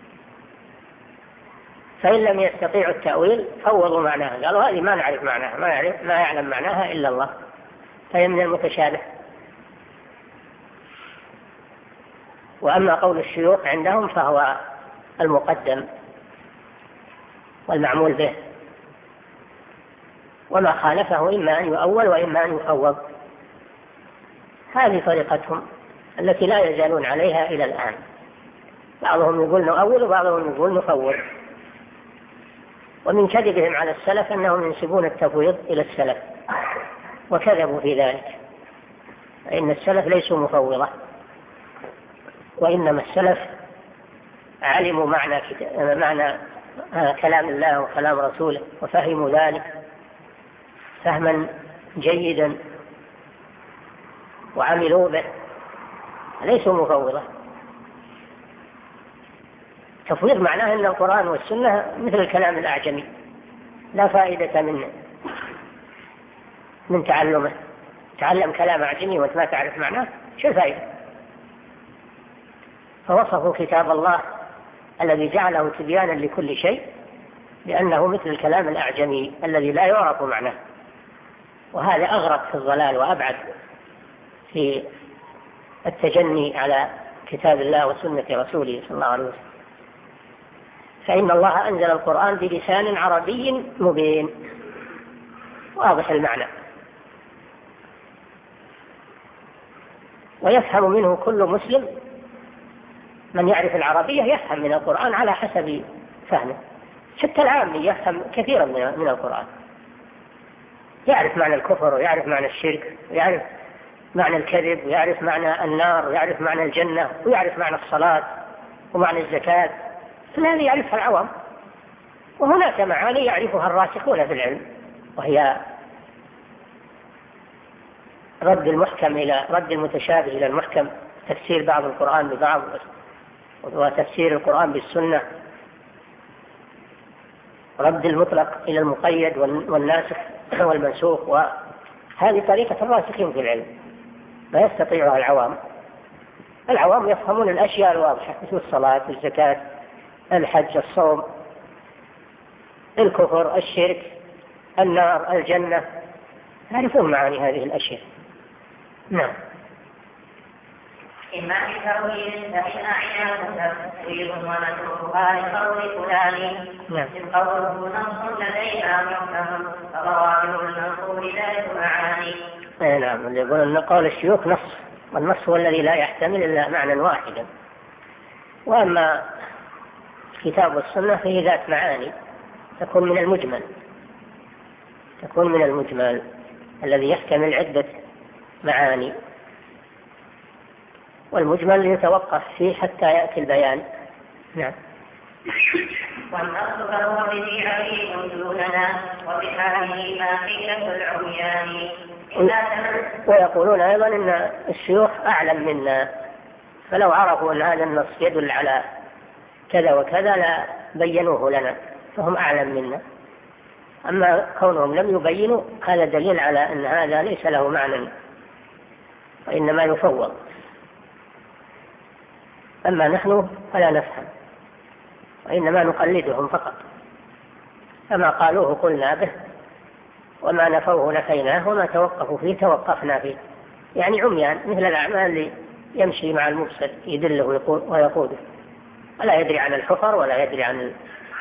Speaker 3: فإن لم يستطيعوا التأويل فوضوا معناها، قالوا هذه ما نعرف معناها، ما, يعرف ما يعلم معناها إلا الله، فهي من المتشابه. وأما قول الشيوخ عندهم فهو المقدم والمعمول به، وما خالفه إما أن يؤول وإما أن يفوض. هذه طريقتهم التي لا يزالون عليها إلى الآن، بعضهم يقول نؤول وبعضهم يقول نفوض. ومن كذبهم على السلف أنهم ينسبون التفويض إلى السلف، وكذبوا في ذلك، فإن السلف ليسوا مفوضة، وإنما السلف علموا معنى, معنى كلام الله وكلام رسوله وفهموا ذلك فهما جيدا وعملوا به، ليسوا مفوضة. تفويض معناه أن القرآن والسنة مثل الكلام الأعجمي، لا فائدة من من تعلمه. تعلم كلام أعجمي وأنت ما تعرف معناه، شو الفائدة؟ فوصفوا كتاب الله الذي جعله تبيانا لكل شيء لأنه مثل الكلام الأعجمي الذي لا يعرف معناه، وهذا أغرق في الضلال وأبعد في التجني على كتاب الله وسنة رسوله صلى الله عليه وسلم. فإن الله أنزل القرآن بلسان عربي مبين واضح المعنى، ويفهم منه كل مسلم، من يعرف العربية يفهم من القرآن على حسب فهمه، حتى العامي يفهم كثيرا من القرآن، يعرف معنى الكفر ويعرف معنى الشرك ويعرف معنى الكذب ويعرف معنى النار ويعرف معنى الجنة ويعرف معنى الصلاة ومعنى الزكاة، فهذه يعرفها العوام. وهناك معاني يعرفها الراسخون في العلم، وهي
Speaker 1: رد المحكم إلى رد المتشابه إلى المحكم، تفسير بعض القرآن ببعض، وتفسير القرآن بالسنة، رد المطلق إلى المقيد والناسخ والمنسوخ. وهذه طريقة الراسخين في العلم لا يستطيعها العوام. العوام يفهمون الأشياء الواضحة مثل الصلاة، الزكاة، الحج، الصوم، الكفر، الشرك، النار، الجنة، يعرفون معاني هذه الأشياء. نعم.
Speaker 3: إما بتأويل فإن أعيانه تفسير ونذكرها لقول فلان إن قوله نص لدينا محكم فظواهر المنقول ذات معاني.
Speaker 1: نعم، اللي يقول أن قول الشيوخ نص، والنص هو الذي لا يحتمل إلا معنى واحدا. وأما كتاب والسنة فهي ذات معاني تكون من المجمل، تكون من المجمل الذي يحتمل عدة معاني، والمجمل يتوقف فيه حتى يأتي البيان. نعم.
Speaker 3: والنص فهو به عليم دوننا وبحاله ما قيل العميان.
Speaker 1: ويقولون أيضا إن الشيوخ أعلم منا، فلو عرفوا أن هذا النص يدل على كذا وكذا لا بينوه لنا، فهم أعلم منا. أما كونهم لم يبينوا هذا دليل على أن هذا ليس له معنى وإنما يفوض. أما نحن فلا نفهم وإنما نقلدهم فقط، فما قالوه قلنا به، وما نفوه نفيناه، وما توقفوا فيه توقفنا فيه. يعني عميان مثل الأعمال اللي يمشي مع المفسد يدله ويقوده، ولا يدري عن الحفر ولا يدري عن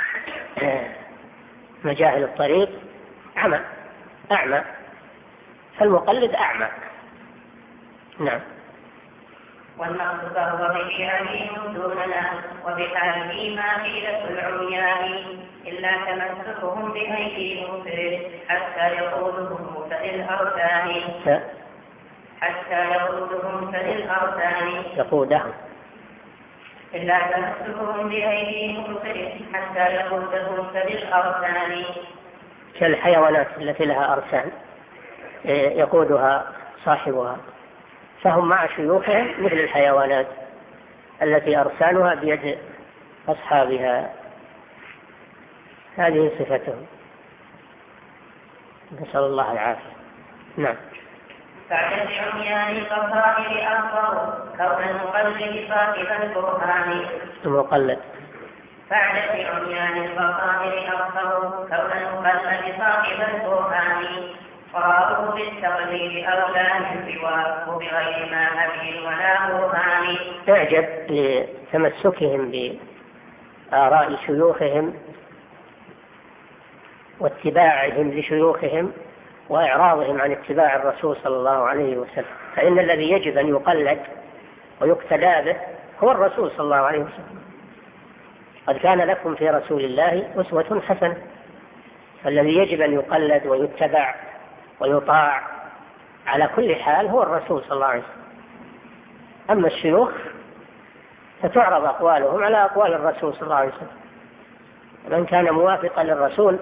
Speaker 1: مجاهل الطريق، أعمى أعمى فالمقلد أعمى. نعم.
Speaker 3: والنص فهو به عليم دوننا وبحاله ما قيل العميان إلا تمسكهم بأيديهم حتى يقودهم فللأركان حتى يقودهم فللأركان
Speaker 1: يقودهم
Speaker 3: إلا تمسكهم بأيديهم حتى يقودهم فللأركان
Speaker 1: كالحيوانات التي لها أرسان يقودها صاحبها، فهم مع شيوخهم مثل الحيوانات التي أرسانها بيد أصحابها، هذه صفتهم، نسأل الله العافية. نعم.
Speaker 3: بعد العميان كالظاهر أخبر كون المقلد صاحب البرهان
Speaker 1: المقلد
Speaker 3: بعد العميان كالظاهر أخبر كون المقلد صاحب البرهان قرأه بالتقليد أولى من سواه بغير ما هدي ولا برهان.
Speaker 1: اعجب لتمسكهم بآراء شيوخهم واتباعهم لشيوخهم وإعراضهم عن اتباع الرسول صلى الله عليه وسلم، فإن الذي يجب أن يقلد ويقتدى به هو الرسول صلى الله عليه وسلم. قد كان لكم في رسول الله أسوة حسنة، فالذي يجب أن يقلد ويتبع ويطاع على كل حال هو الرسول صلى الله عليه وسلم. أما الشيوخ فتعرض أقوالهم على أقوال الرسول صلى الله عليه وسلم، من كان موافقا للرسول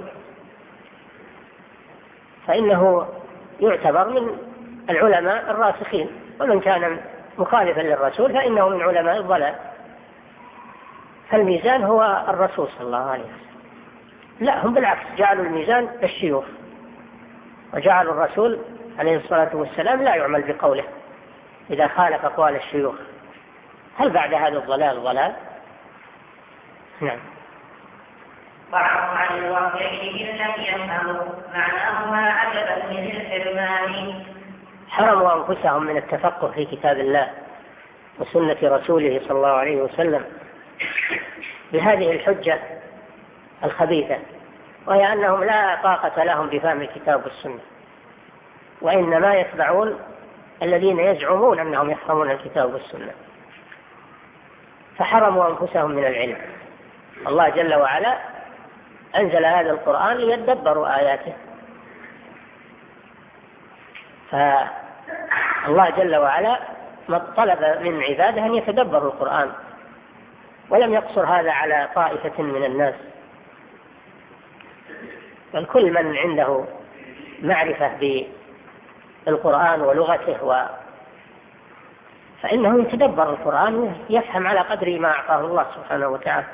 Speaker 1: فإنه يعتبر من العلماء الراسخين، ومن كان مخالفا للرسول فإنه من علماء الضلال. فالميزان هو الرسول صلى الله عليه وسلم. لا، هم بالعكس جعلوا الميزان الشيوخ، وجعلوا الرسول عليه الصلاة والسلام لا يعمل بقوله إذا خالف أقوال الشيوخ. هل بعد هذا الضلال ضلال؟ نعم.
Speaker 3: وعرضوا عن الواقعين لم يفهموا معناه ما عجبا من الحرمان.
Speaker 1: حرموا أنفسهم من التفقه في كتاب الله وسنة رسوله صلى الله عليه وسلم بهذه الحجة الخبيثة، وهي أنهم لا طاقة لهم بفهم الكتاب والسنة، وإنما يتبعون الذين يزعمون أنهم يفهمون الكتاب والسنة، فحرموا أنفسهم من العلم. الله جل وعلا أنزل هذا القرآن ليدبروا آياته، فالله جل وعلا طلب من عباده أن يتدبروا القرآن، ولم يقصر هذا على طائفة من الناس، بل كل من عنده معرفة
Speaker 3: القرآن ولغته و... فإنه يتدبر القرآن ويفهم على قدر ما أعطاه الله سبحانه وتعالى.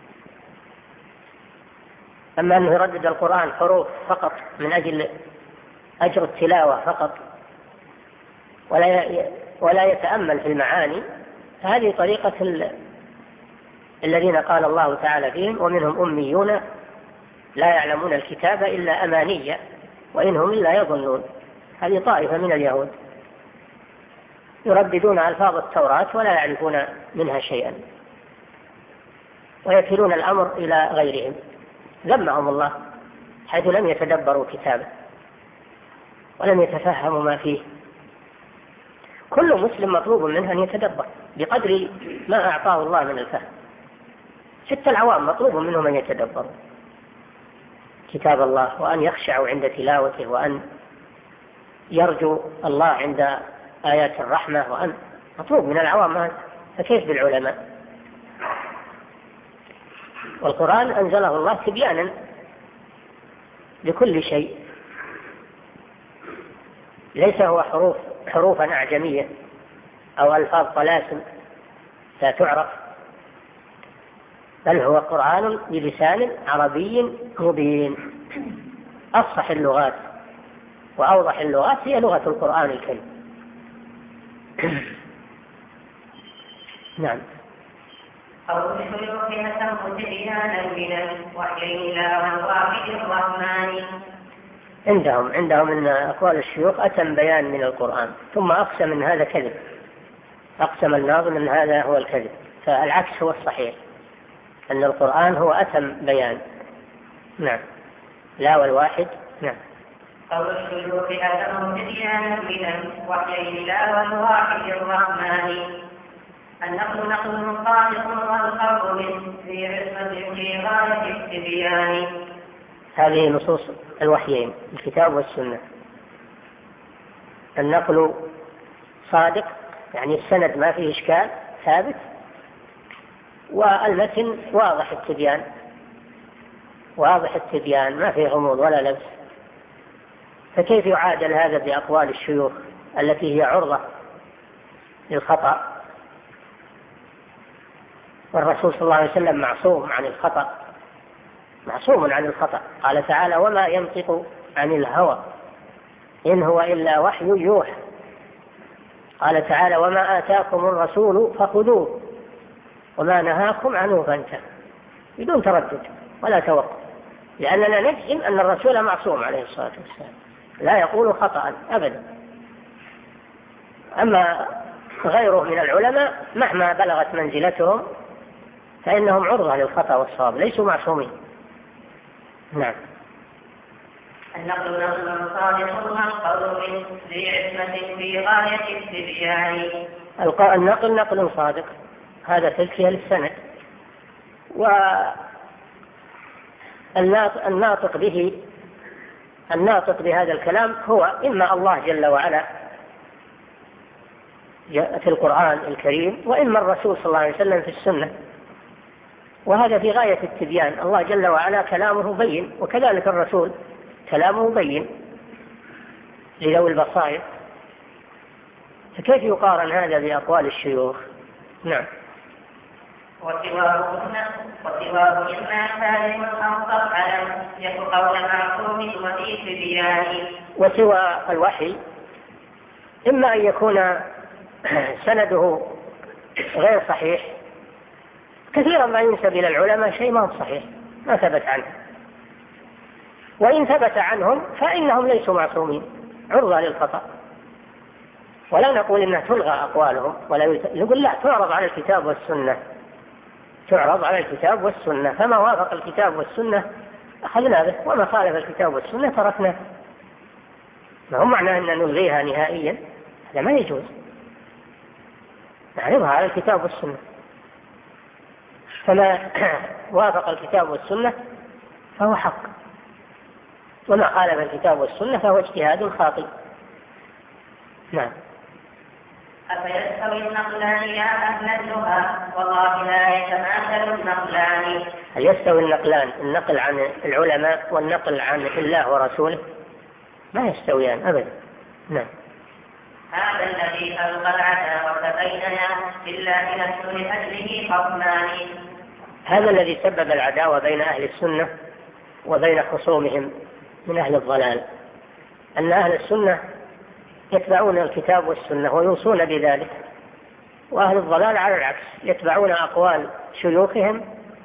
Speaker 3: أما أنه يردد القرآن حروف فقط من أجل أجر التلاوة فقط ولا ولا يتأمل في المعاني، فهذه طريقة ال... الذين قال الله تعالى فيهم ومنهم أميون لا يعلمون الكتاب إلا أماني وإنهم إلا يظنون. هذه طائفة من اليهود يرددون ألفاظ التوراة ولا يعرفون منها شيئا ويكلون الأمر إلى غيرهم. ذمهم الله حيث لم يتدبروا كتابه ولم يتفهموا ما فيه. كل مسلم مطلوب منه أن يتدبر بقدر ما أعطاه الله من الفهم. حتى العوام مطلوب منهم أن يتدبروا كتاب الله وأن يخشعوا عند تلاوته وأن يرجو الله عند آيات الرحمة، وأن مطلوب من العوام، فكيف بالعلماء؟ والقرآن أنزله الله تبيانا لكل شيء، ليس هو حروف حروفا أعجمية أو ألفاظ طلاسم لا تعرف، بل هو قرآن بلسان عربي مبين. أفصح اللغات وأوضح اللغات هي لغة القرآن الكريم. نعم.
Speaker 2: أو بشيوخها تبيانا من الوحي إلى الواحد الرحمن.
Speaker 3: عندهم عندهم أن أقوال الشيوخ أتم بيان من القرآن، ثم أقسم أن هذا كذب، أقسم الناظم أن هذا هو الكذب، فالعكس هو الصحيح، أن القرآن هو أتم بيان. نعم. لا والواحد. نعم.
Speaker 2: أو الشيوخ أتم تبيانا من الوحي إلى الواحد الرحمن. النقل نقل صادق والقول من في عصمة في غاية التبيان.
Speaker 3: هذه نصوص الوحيين الكتاب والسنة. النقل صادق يعني السند ما فيه إشكال ثابت، والمتن واضح التبيان واضح التبيان ما فيه غموض ولا لبس. فكيف يعادل هذا بأقوال الشيوخ التي هي عرضة للخطأ؟ والرسول صلى الله عليه وسلم معصوم عن الخطأ، معصوم عن الخطأ. قال تعالى: وما ينطق عن الهوى إن هو إلا وحي يوحى. قال تعالى: وما آتاكم الرسول فخذوه وما نهاكم عنه فانتهوا، بدون تردد ولا توقف، لأننا نجزم أن الرسول معصوم عليه الصلاة والسلام لا يقول خطأ أبدا. أما غيره من العلماء مهما بلغت منزلتهم فإنهم عرضة للخطأ والصواب، ليسوا معصومين. نعم.
Speaker 2: النقل نقل صادق والقول من ذي عصمة في غاية التبيان.
Speaker 3: النقل نقل صادق، هذا تزكية للسند، والناطق به الناطق بهذا الكلام هو إما الله جل وعلا في القرآن الكريم، وإما الرسول صلى الله عليه وسلم في السنة، وهذا في غاية التبيان. الله جل وعلا كلامه بين، وكذلك الرسول كلامه بين لذوي البصائر، فكيف يقارن هذا بأقوال الشيوخ؟ نعم.
Speaker 2: وسواه إما سالم أو قطعا يقول معصوم وفي تبيان.
Speaker 3: وسوى الوحي إما أن يكون سنده غير صحيح، كثيرا ما ينسب إلى العلماء شيء ما هو صحيح ما ثبت عنه، وإن ثبت عنهم فإنهم ليسوا معصومين، عرضة للخطأ. ولا نقول إنها تلغى أقوالهم، ولا نقول لا، تعرض على الكتاب والسنة، تعرض على الكتاب والسنة، فما وافق الكتاب والسنة أخذنا به، وما خالف الكتاب والسنة تركناه. ما هو معنى أن نلغيها نهائيا، هذا ما يجوز، نعرضها على الكتاب والسنة، فما وافق الكتاب والسنة فهو حق، وما خالف الكتاب والسنة فهو اجتهاد خاطئ. نعم.
Speaker 2: أفيستوي النقلان يا أهل اللغة والله لا يتماثل النقلان.
Speaker 3: هل يستوي النقلان، النقل عن العلماء والنقل عن الله ورسوله؟ ما يستويان أبدا. نعم.
Speaker 2: هذا الذي ألقى العداوة بيننا إلا نحن لأجله خصمان.
Speaker 1: هذا الذي سبب العداوة بين أهل السنة وبين خصومهم من أهل الضلال، أن أهل السنة يتبعون الكتاب والسنة ويوصون بذلك، وأهل الضلال على العكس يتبعون أقوال شيوخهم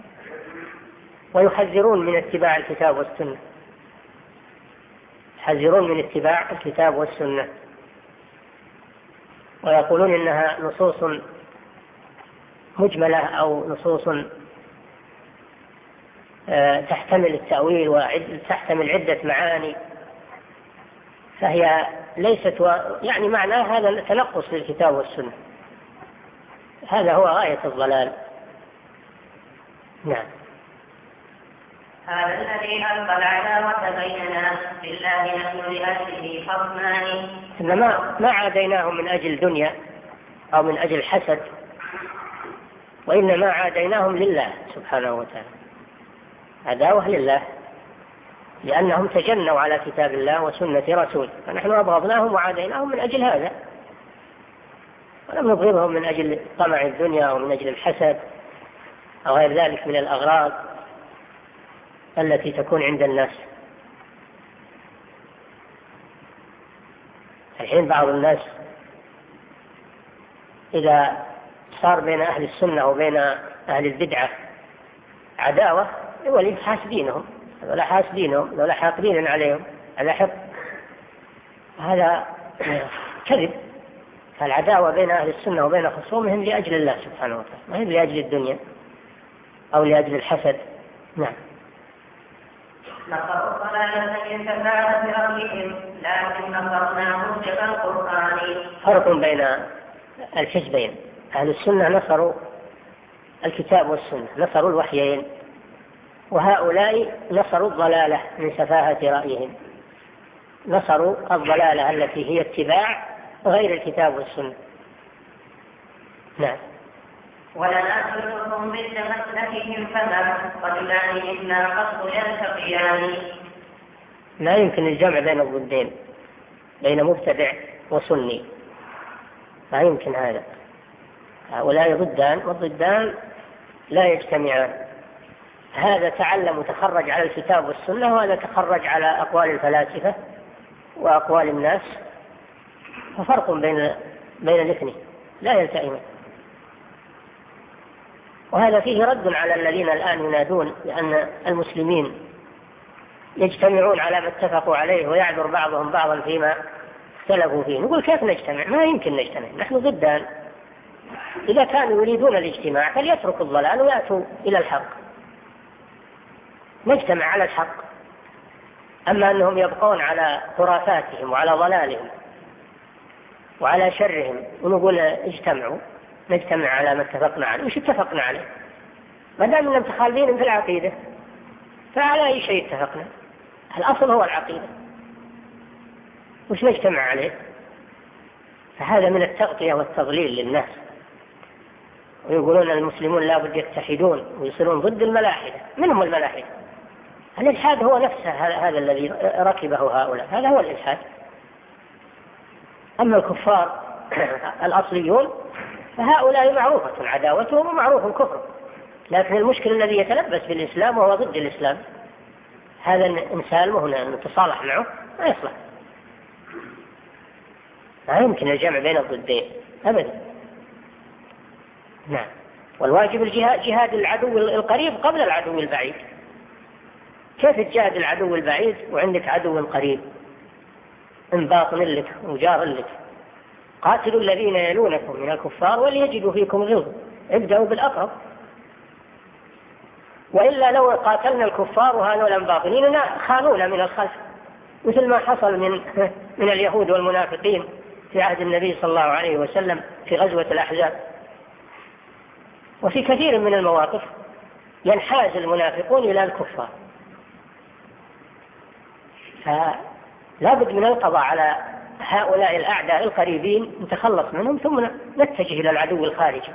Speaker 1: ويحذرون من اتباع الكتاب والسنة، يحذرون من اتباع الكتاب والسنة ويقولون إنها نصوص مجملة أو نصوص تحتمل التأويل وتحتمل عدة معاني، فهي ليست و... يعني معناه هذا تنقص للكتاب والسنة، هذا هو غاية الضلال. نعم.
Speaker 2: هذا الذي ألقى العداوة بيننا بالله نحن لأجله خصمان.
Speaker 1: إنما ما عاديناهم من أجل دنيا أو من أجل حسد، وإنما عاديناهم لله سبحانه وتعالى، عداوة لله، لأنهم تجنوا على كتاب الله وسنة رسول، فنحن أبغضناهم وعاديناهم من أجل هذا، ولم نبغضهم من أجل طمع الدنيا أو من أجل الحسد أو غير ذلك من الأغراض التي تكون عند الناس. الحين بعض الناس إذا صار بين أهل السنة وبين أهل البدعة عداوة يولي حاسدينهم، ولا حاسدينهم ولا حاقدين عليهم، هذا حق، هذا كذب. فالعداوة بين أهل السنة وبين خصومهم لأجل الله سبحانه وتعالى، ما هي لأجل الدنيا أو لأجل الحسد. نعم.
Speaker 2: نصروا الضلالة من شفاعة ربهم لكن نصرناهم جبل القرآن.
Speaker 1: فرق بين الحزبين، أهل السنة نصروا الكتاب والسنة، نصروا الوحيين، وهؤلاء نصروا الضلالة من سفاهة رأيهم، نصروا الضلالة التي هي اتباع غير الكتاب والسنة. نعم.
Speaker 2: ولنأخذكم بتمسكهم فما رجلان إنا قصد يلتقيان.
Speaker 1: لا يمكن الجمع بين الضدين، بين مبتدع وسني، لا يمكن هذا، هؤلاء ضدان والضدان لا يجتمعان، هذا تعلم وتخرج على الكتاب والسنة، وهذا تخرج على أقوال الفلاسفة وأقوال الناس، ففرق بين بين الاثنين لا يلتئمان. وهذا فيه رد على الذين الآن ينادون بأن المسلمين يجتمعون على ما اتفقوا عليه ويعذر بعضهم بعضا فيما اختلفوا فيه. نقول كيف نجتمع؟ ما يمكن نجتمع، نحن ضدان. إذا كانوا يريدون الاجتماع فليتركوا الضلال ويأتوا إلى الحق، نجتمع على الحق. أما أنهم يبقون على خرافاتهم وعلى ضلالهم وعلى شرهم ونقول اجتمعوا، نجتمع على ما اتفقنا عليه. وش اتفقنا عليه؟ ما دام اننا متخالفين في العقيدة فعلى أي شيء اتفقنا؟ الأصل هو العقيدة، وش نجتمع عليه؟ فهذا من التغطية والتضليل للناس، ويقولون المسلمون لا بد يتحدون ويصيرون ضد الملاحدة. من هم الملاحدة؟ الإلحاد هو نفسه هذا الذي ركبه هؤلاء، هذا هو الإلحاد. أما الكفار الأصليون فهؤلاء معروفة عداوتهم ومعروف كفر، لكن المشكل الذي يتلبس بالإسلام وهو ضد الإسلام، هذا إنسان وهنا نتصالح معه ما يصلح، لا يمكن الجمع بين الضدين أبدا. نعم. والواجب الجهاد، جهاد العدو القريب قبل العدو البعيد. كيف تجاهد العدو البعيد وعندك عدو قريب من باطن لك وجار لك؟ قاتلوا الذين يلونكم من الكفار وليجدوا فيكم غلظة، ابدأوا بالأقرب، وإلا لو قاتلنا الكفار وهؤلاء باطنين خانونا من الخلف، مثل ما حصل من من اليهود والمنافقين في عهد النبي صلى الله عليه وسلم في غزوة الأحزاب. وفي كثير من المواقف ينحاز المنافقون إلى الكفار، فلا بد من القضاء على هؤلاء الأعداء القريبين نتخلص منهم ثم نتجه إلى العدو الخارجي.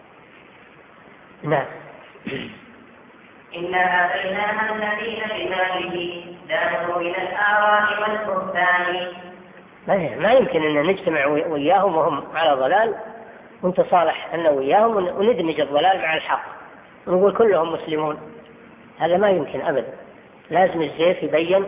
Speaker 1: نعم.
Speaker 2: إنا هديناها الذين بذلك دانوا إلى الآراء والبهتان.
Speaker 1: ما يمكن أن نجتمع وياهم وهم على ضلال ونتصالح أن وياهم وندمج الضلال مع الحق ونقول كلهم مسلمون. هذا ما يمكن أبدا. لازم الزيف يبين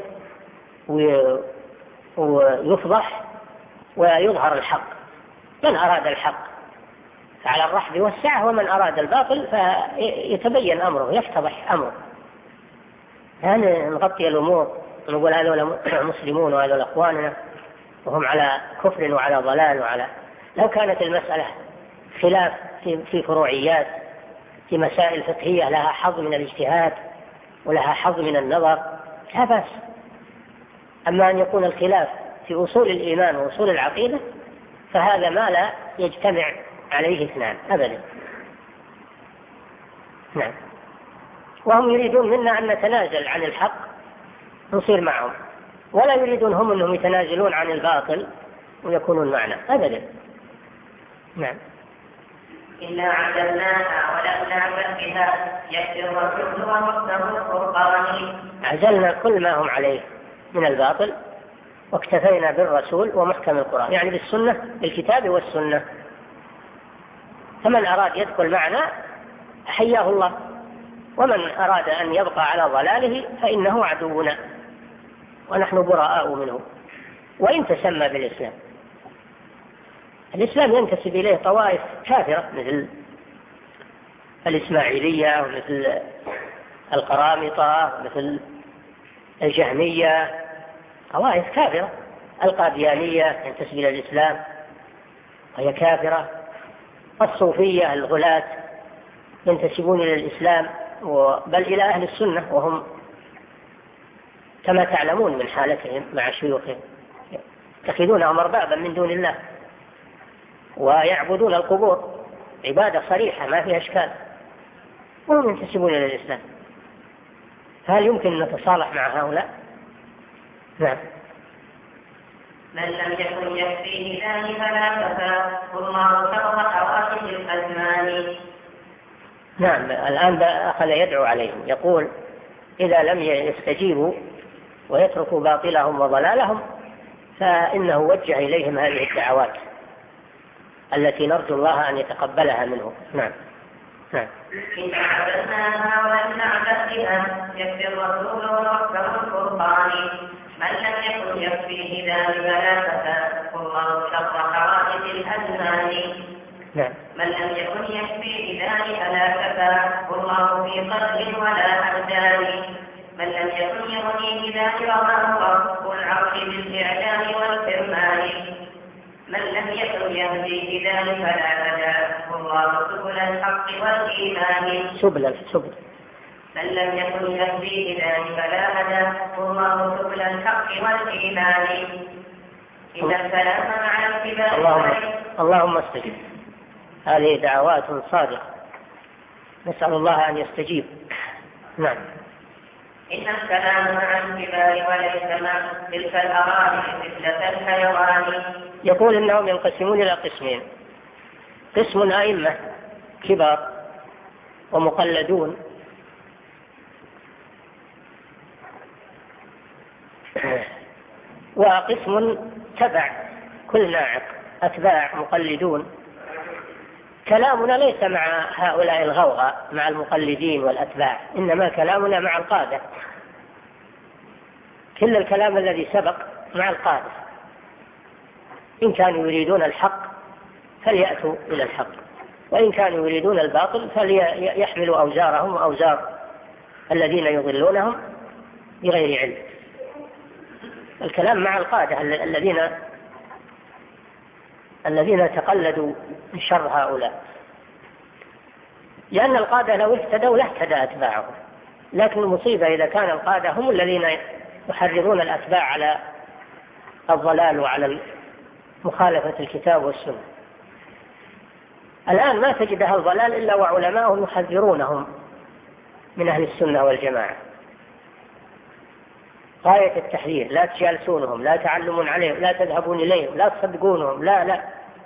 Speaker 1: ويفضح ويظهر الحق. من أراد الحق فعلى الرحب والسعة، ومن أراد الباطل فيتبين أمره، يفتضح أمره. يعني نغطي الأمور ونقول هذول مسلمون وهذول أخواننا وهم على كفر وعلى ضلال وعلى. لو كانت المسألة خلاف في فروعيات، في مسائل فقهية لها حظ من الاجتهاد ولها حظ من النظر، لا بأس. أما أن يكون الخلاف في أصول الإيمان وأصول العقيدة فهذا ما لا يجتمع عليه اثنان أبدا. نعم. وهم يريدون منا أن نتنازل عن الحق نصير معهم، ولا يريدون هم أنهم يتنازلون عن الباطل ويكونون معنا أبدا. نعم.
Speaker 2: إنا عجلناها ولم نعبد بها يأتي الرسول ومحكم القرآن.
Speaker 1: عجلنا كل ما هم عليه من الباطل واكتفينا بالرسول ومحكم القرآن، يعني بالسنة، بالكتاب والسنة. فمن أراد يدخل معنا حياه الله، ومن أراد أن يبقى على ضلاله فإنه عدونا ونحن براء منه وإن تسمى بالإسلام. الإسلام ينتسب إليه طوائف كافرة مثل الإسماعيلية ومثل القرامطة ومثل الجهمية، طوائف كافرة. القاديانية ينتسب إلى الإسلام وهي كافرة. الصوفية الغلاة ينتسبون إلى الإسلام بل إلى أهل السنة، وهم كما تعلمون من حالتهم مع شيوخهم يتخذونهم أربابا من دون الله ويعبدون القبور عبادة صريحة ما فيها إشكال، وهم ينتسبون إلى الإسلام. هل يمكن أن نتصالح مع هؤلاء؟ نعم.
Speaker 2: من لم يكن يكفيه ذلك فلا كفى والله شر حواشي الأزمان.
Speaker 1: نعم. الآن أخذ يدعو عليهم يقول إذا لم يستجيبوا ويتركوا باطلهم وضلالهم فإنه وجه إليهم هذه الدعوات التي نرجو الله أن يتقبلها منه. نعم. نعم.
Speaker 2: إن عبدناها ولم نعبد بها يكفي الرسول ومحكم القرآن. من لم يكن يكفيه ذلك لا كفى والله شر حوادث الأزمان.
Speaker 1: نعم.
Speaker 2: من لم يكن يكفيه ذلك لا كفى والله في قلب ولا أبدان. من لم يكن يغنيه ذلك ما هو رب العرش بالإعلام والحرمان. من لم يكن يهديه ذلك لا هدى والله سبل الحق والإيمان.
Speaker 1: سبل السبل.
Speaker 2: من لم يكن يهديه ذلك لا هدى والله سبل الحق والإيمان. إن السلام مع الكبار.
Speaker 1: اللهم, اللهم استجب. هذه دعوات صادقة نسأل الله أن يستجيب. نعم.
Speaker 2: إن السلام مع الكبار وليس مع تلك الأراضي مثلة الحيوان.
Speaker 1: يقول إنهم ينقسمون إلى قسمين: قسم أئمة كبار ومقلدون، وقسم تبع كل ناعق أتباع مقلدون. كلامنا ليس مع هؤلاء الغوغاء مع المقلدين والأتباع، إنما كلامنا مع القادة. كل الكلام الذي سبق مع القادة، إن كانوا يريدون الحق فليأتوا إلى الحق، وإن كانوا يريدون الباطل فليحملوا أوزارهم وأوزار الذين يضلونهم بغير علم. الكلام مع القادة الذين الذين تقلدوا من شر هؤلاء، لأن القادة لو اهتدوا لاهتدى أتباعهم. لكن المصيبة إذا كان القادة هم الذين يحرضون الأتباع على الضلال وعلى مخالفة الكتاب والسنة. الآن ما تجد أهل الضلال إلا وعلماءهم يحذرونهم من أهل السنة والجماعة غاية التحذير: لا تجالسونهم، لا تعلمون عليهم، لا تذهبون إليهم، لا تصدقونهم، لا لا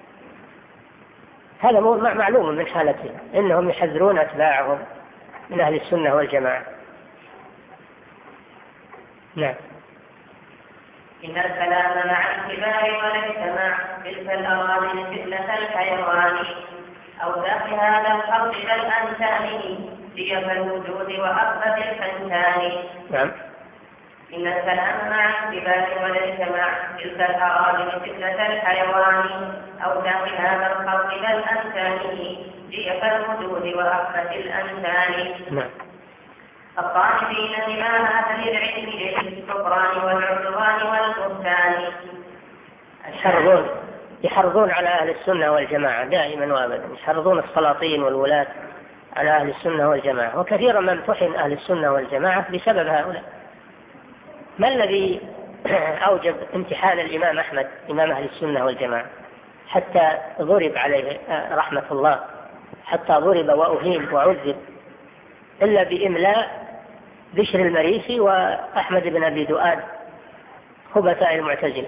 Speaker 1: هذا معلوم من حالتهم، إنهم يحذرون أتباعهم من أهل السنة والجماعة. نعم.
Speaker 2: إن الكلام مع الكبار وليس مع تلك الأراضي فتنة الحيوان أو ذاك هذا الحرب بل أنتانه سيف الوجود وأخذ الفنتان.
Speaker 1: نعم.
Speaker 2: إن الكلام مع الكبار وليس مع تلك الأراضي فتنة الحيوان أو ذاك هذا الحرب بل أنتانه سيف الوجود وأخذ الأنتان.
Speaker 1: نعم.
Speaker 2: الطالبين دماء أهل العلم للكفران والعدوان والبهتان.
Speaker 1: يحرضون يحرضون على أهل السنة والجماعة دائما وابدا، يحرضون السلاطين والولاة على أهل السنة والجماعة، وكثيرا ما امتحن أهل السنة والجماعة بسبب هؤلاء. ما الذي أوجب امتحان الإمام أحمد إمام أهل السنة والجماعة حتى ضرب عليه رحمة الله، حتى ضرب وأهين وعذب، إلا بإملاء بشر المريسي وأحمد بن أبي دؤاد خبثاء المعتزلة؟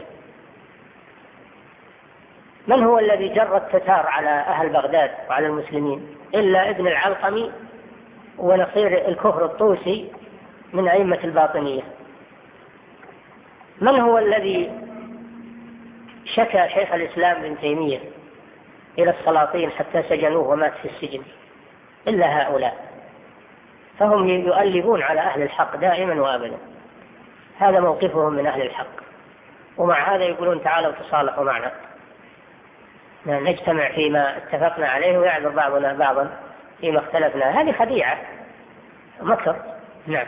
Speaker 1: من هو الذي جر التتار على أهل بغداد وعلى المسلمين إلا ابن العلقمي ونصير الكفر الطوسي من أئمة الباطنية؟ من هو الذي شكى شيخ الإسلام ابن تيمية إلى السلاطين حتى سجنوه ومات في السجن إلا هؤلاء؟ فهم يؤلبون على أهل الحق دائما وأبدا، هذا موقفهم من أهل الحق، ومع هذا يقولون تعالوا تصالحوا معنا نجتمع فيما اتفقنا عليه ويعذر بعضنا بعضا فيما اختلفنا. هذه خديعة مكر. نعم.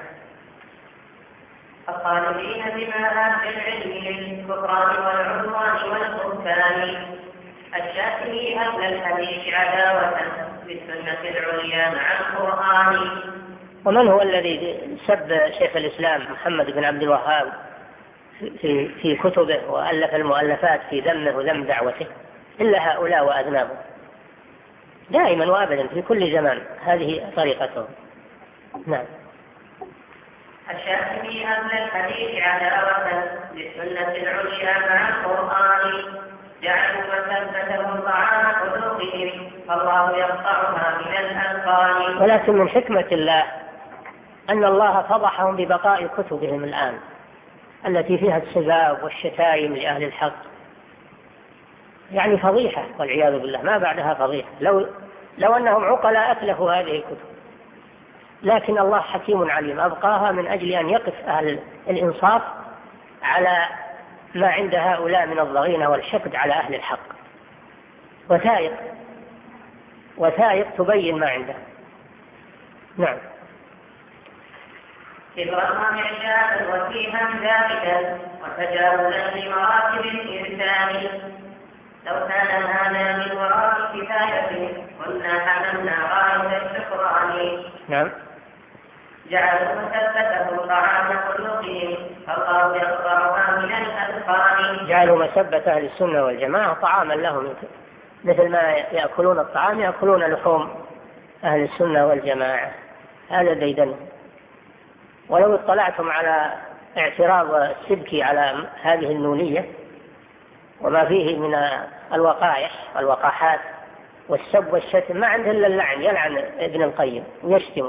Speaker 2: الطالبين بما أهل العلم للكفران والعدوان والبهتان الشافعي أهل الحديث عداوة بالسنة العليا مع القرآن.
Speaker 1: ومن هو الذي سب شيخ الإسلام محمد بن عبد الوهاب في في كتبه وألف المؤلفات في ذمه وذم دعوته إلا هؤلاء وأذنابهم دائما وأبدا في كل زمان، هذه طريقتهم. نعم.
Speaker 2: الشافعي أهل الحديث عداوة بالسنة العليا مع القرآن جعلوا مسبتهم طعام قلوبهم فالله يقطعها من الألقان.
Speaker 1: ولكن من حكمة الله أن الله فضحهم ببقاء كتبهم الآن التي فيها السباب والشتائم لأهل الحق، يعني فضيحة والعياذ بالله، ما بعدها فضيحة. لو, لو أنهم عقلاء أتلفوا هذه الكتب، لكن الله حكيم عليم أبقاها من أجل أن يقف أهل الإنصاف على ما عند هؤلاء من الضغينة والحقد على أهل الحق، وثائق وثائق تبين ما عنده. نعم.
Speaker 2: إبراهام إعجابا وفيها ذلك وتجاوزا لمراتب الإنسان لو كان هذا من وراء كفاية كنا حملنا غاية الشكران.
Speaker 1: نعم.
Speaker 2: جعلوا مسبته طعام قلوبهم فالله يقطعها من الأذقان.
Speaker 1: جعلوا مسبة أهل السنة والجماعة طعاما لهم، مثل ما يأكلون الطعام يأكلون لحوم أهل السنة والجماعة، هذا ديدن. ولو اطلعتم على اعتراض السبكي على هذه النونية وما فيه من الوقائح والوقاحات والسب والشتم، ما عنده إلا اللعن، يلعن ابن القيم ويشتمه،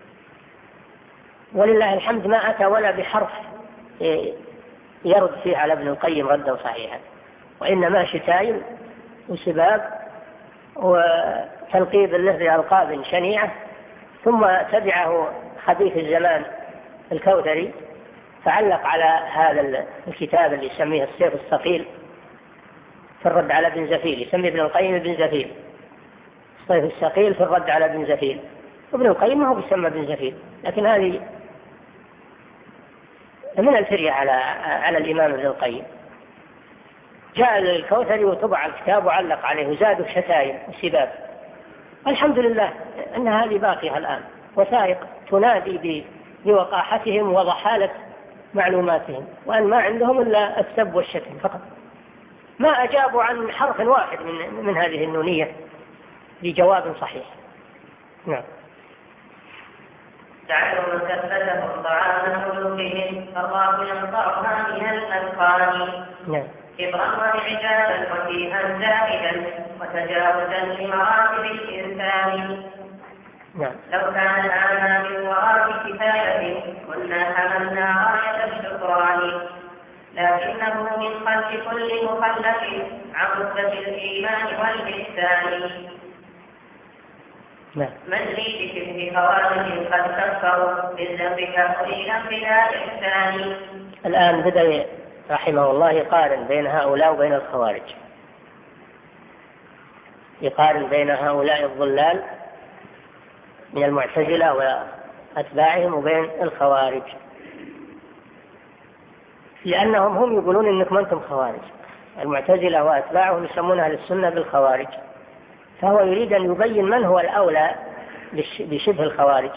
Speaker 1: ولله الحمد ما أتى ولا بحرف يرد فيه على ابن القيم ردا صحيحا، وإنما شتايم وسباب وتلقيب له بألقاب شنيعة. ثم تبعه خبيث الزمان الكوثري فعلق على هذا الكتاب اللي يسميه السيف الثقيل في الرد على ابن زفيل، يسمي ابن القيم ابن زفيل، السيف الثقيل في الرد على ابن زفيل. ابن القيم هو يسمى ابن زفيل، لكن هذه من الفرية على على الإمام ابن القيم. جاء الكوثري وطبع الكتاب وعلق عليه وزاد الشتائم والسباب. الحمد لله أن هذه باقية الآن، وثائق تنادي بوقاحتهم وضحالة معلوماتهم، وأن ما عندهم إلا السب والشتم فقط، ما أجابوا عن حرف واحد من, من هذه النونية بجواب صحيح. نعم.
Speaker 2: جعلوا مسبتهم طعام قلوبهم فالله ينصرها من الأذقان.
Speaker 1: نعم.
Speaker 2: إبراهام عجابا وفيها زائدا وتجاوزا لمراتب الإنسان.
Speaker 1: نعم.
Speaker 2: لو كان هذا من وراء كفاية كنا حملنا غاية الشكران. لكنه من خلق كل مخلف عن رتبة الإيمان والإحسان. من لي بشبه خوارج قد كفروا بالذنب تقليلا بلا إحسان.
Speaker 1: الآن بدأ رحمه الله يقارن بين هؤلاء وبين الخوارج، يقارن بين هؤلاء الضلال من المعتزلة وأتباعهم وبين الخوارج، لأنهم هم يقولون إنكم أنتم خوارج. المعتزلة وأتباعهم يسمون أهل السنة بالخوارج، فهو يريد أن يبين من هو الأولى بشبه الخوارج،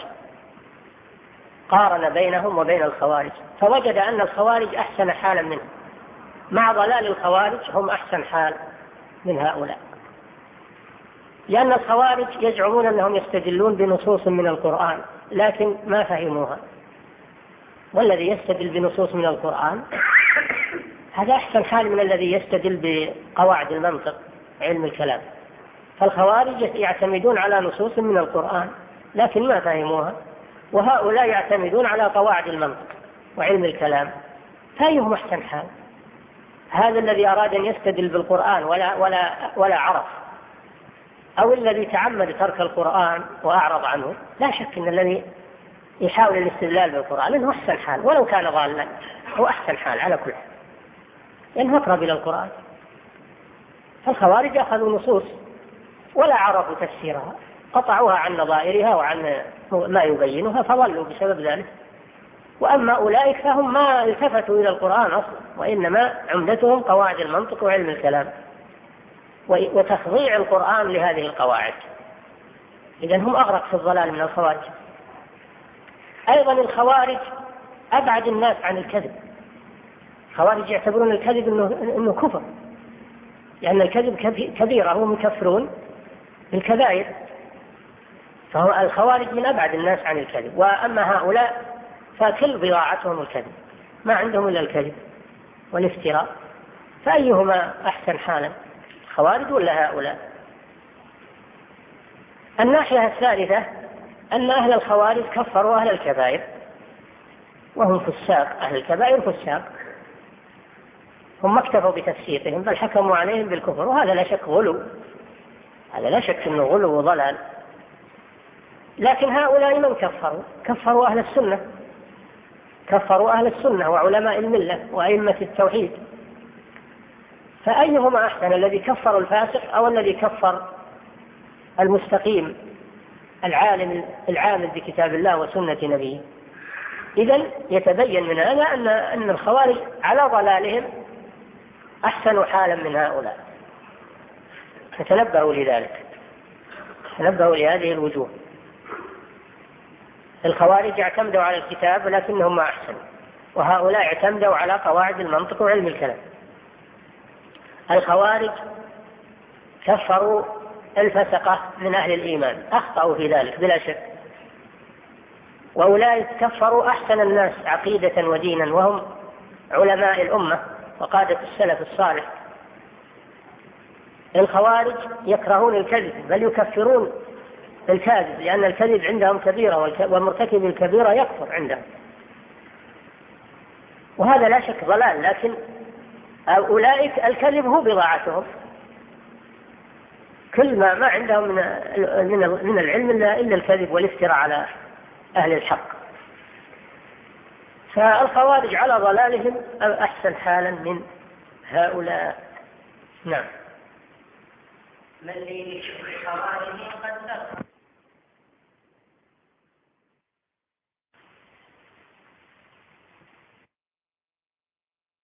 Speaker 1: قارن بينهم وبين الخوارج فوجد أن الخوارج أحسن حالا منهم، مع ضلال الخوارج هم أحسن حال من هؤلاء، لأن الخوارج يزعمون أنهم يستدلون بنصوص من القرآن لكن ما فهموها، والذي يستدل بنصوص من القرآن هذا أحسن حال من الذي يستدل بقواعد المنطق علم الكلام. فالخوارج يعتمدون على نصوص من القرآن لكن ما فهموها، وهؤلاء يعتمدون على قواعد المنطق وعلم الكلام، فأيهم أحسن حال؟ هذا الذي أراد أن يستدل بالقرآن ولا, ولا, ولا عرف، أو الذي تعمد ترك القرآن وأعرض عنه؟ لا شك أن الذي يحاول الاستدلال بالقرآن إنه أحسن حال، ولو كان ضالا هو أحسن حال على كل حال، لأنه أقرب إلى القرآن. فالخوارج أخذوا نصوص ولا عرفوا تفسيرها، قطعوها عن نظائرها وعن ما يبينها فضلوا بسبب ذلك. وأما أولئك فهم ما التفتوا إلى القرآن أصلا، وإنما عمدتهم قواعد المنطق وعلم الكلام وتخضيع القرآن لهذه القواعد، إذن هم أغرق في الضلال من الخوارج. أيضا الخوارج أبعد الناس عن الكذب. الخوارج يعتبرون الكذب إنه, إنه كفر، لأن الكذب كبيرة، هم يكفرون بالكبائر، فهو الخوارج من أبعد الناس عن الكذب. وأما هؤلاء فكل بضاعتهم الكذب، ما عندهم إلا الكذب والافتراء، فأيهما أحسن حالا، خوارج ولا هؤلاء؟ الناحية الثالثة أن أهل الخوارج كفروا أهل الكبائر وهم فساق، أهل الكبائر فساق، هم ما اكتفوا بتفسيقهم بل حكموا عليهم بالكفر، وهذا لا شك غلو، هذا لا شك أنه غلو وضلال. لكن هؤلاء من كفروا؟ كفروا أهل السنة، كفروا أهل السنة وعلماء الملة وأئمة التوحيد. فأيهما أحسن، الذي كفر الفاسق أو الذي كفر المستقيم العالم العامل بكتاب الله وسنة نبيه؟ إذن يتبين من هذا أن أن الخوارج على ضلالهم أحسن حالا من هؤلاء، فتنبهوا لذلك، تنبهوا لهذه الوجوه. الخوارج اعتمدوا على الكتاب لكنهم ما أحسن، وهؤلاء اعتمدوا على قواعد المنطق وعلم الكلام. الخوارج كفروا الفسقة من أهل الإيمان، أخطأوا في ذلك بلا شك، وأولئك كفروا أحسن الناس عقيدة ودينا وهم علماء الأمة وقادة السلف الصالح. الخوارج يكرهون الكذب بل يكفرون الكاذب، لأن الكذب عندهم كبيرة والمرتكب الكبيرة يكفر عندهم، وهذا لا شك ضلال. لكن أولئك الكذب هو بضاعتهم، كل ما ما عندهم من من العلم إلا الكذب والافتراء على أهل الحق. فالخوارج على ضلالهم أحسن حالا من هؤلاء. نعم.
Speaker 2: من لي بشبه خوارج قد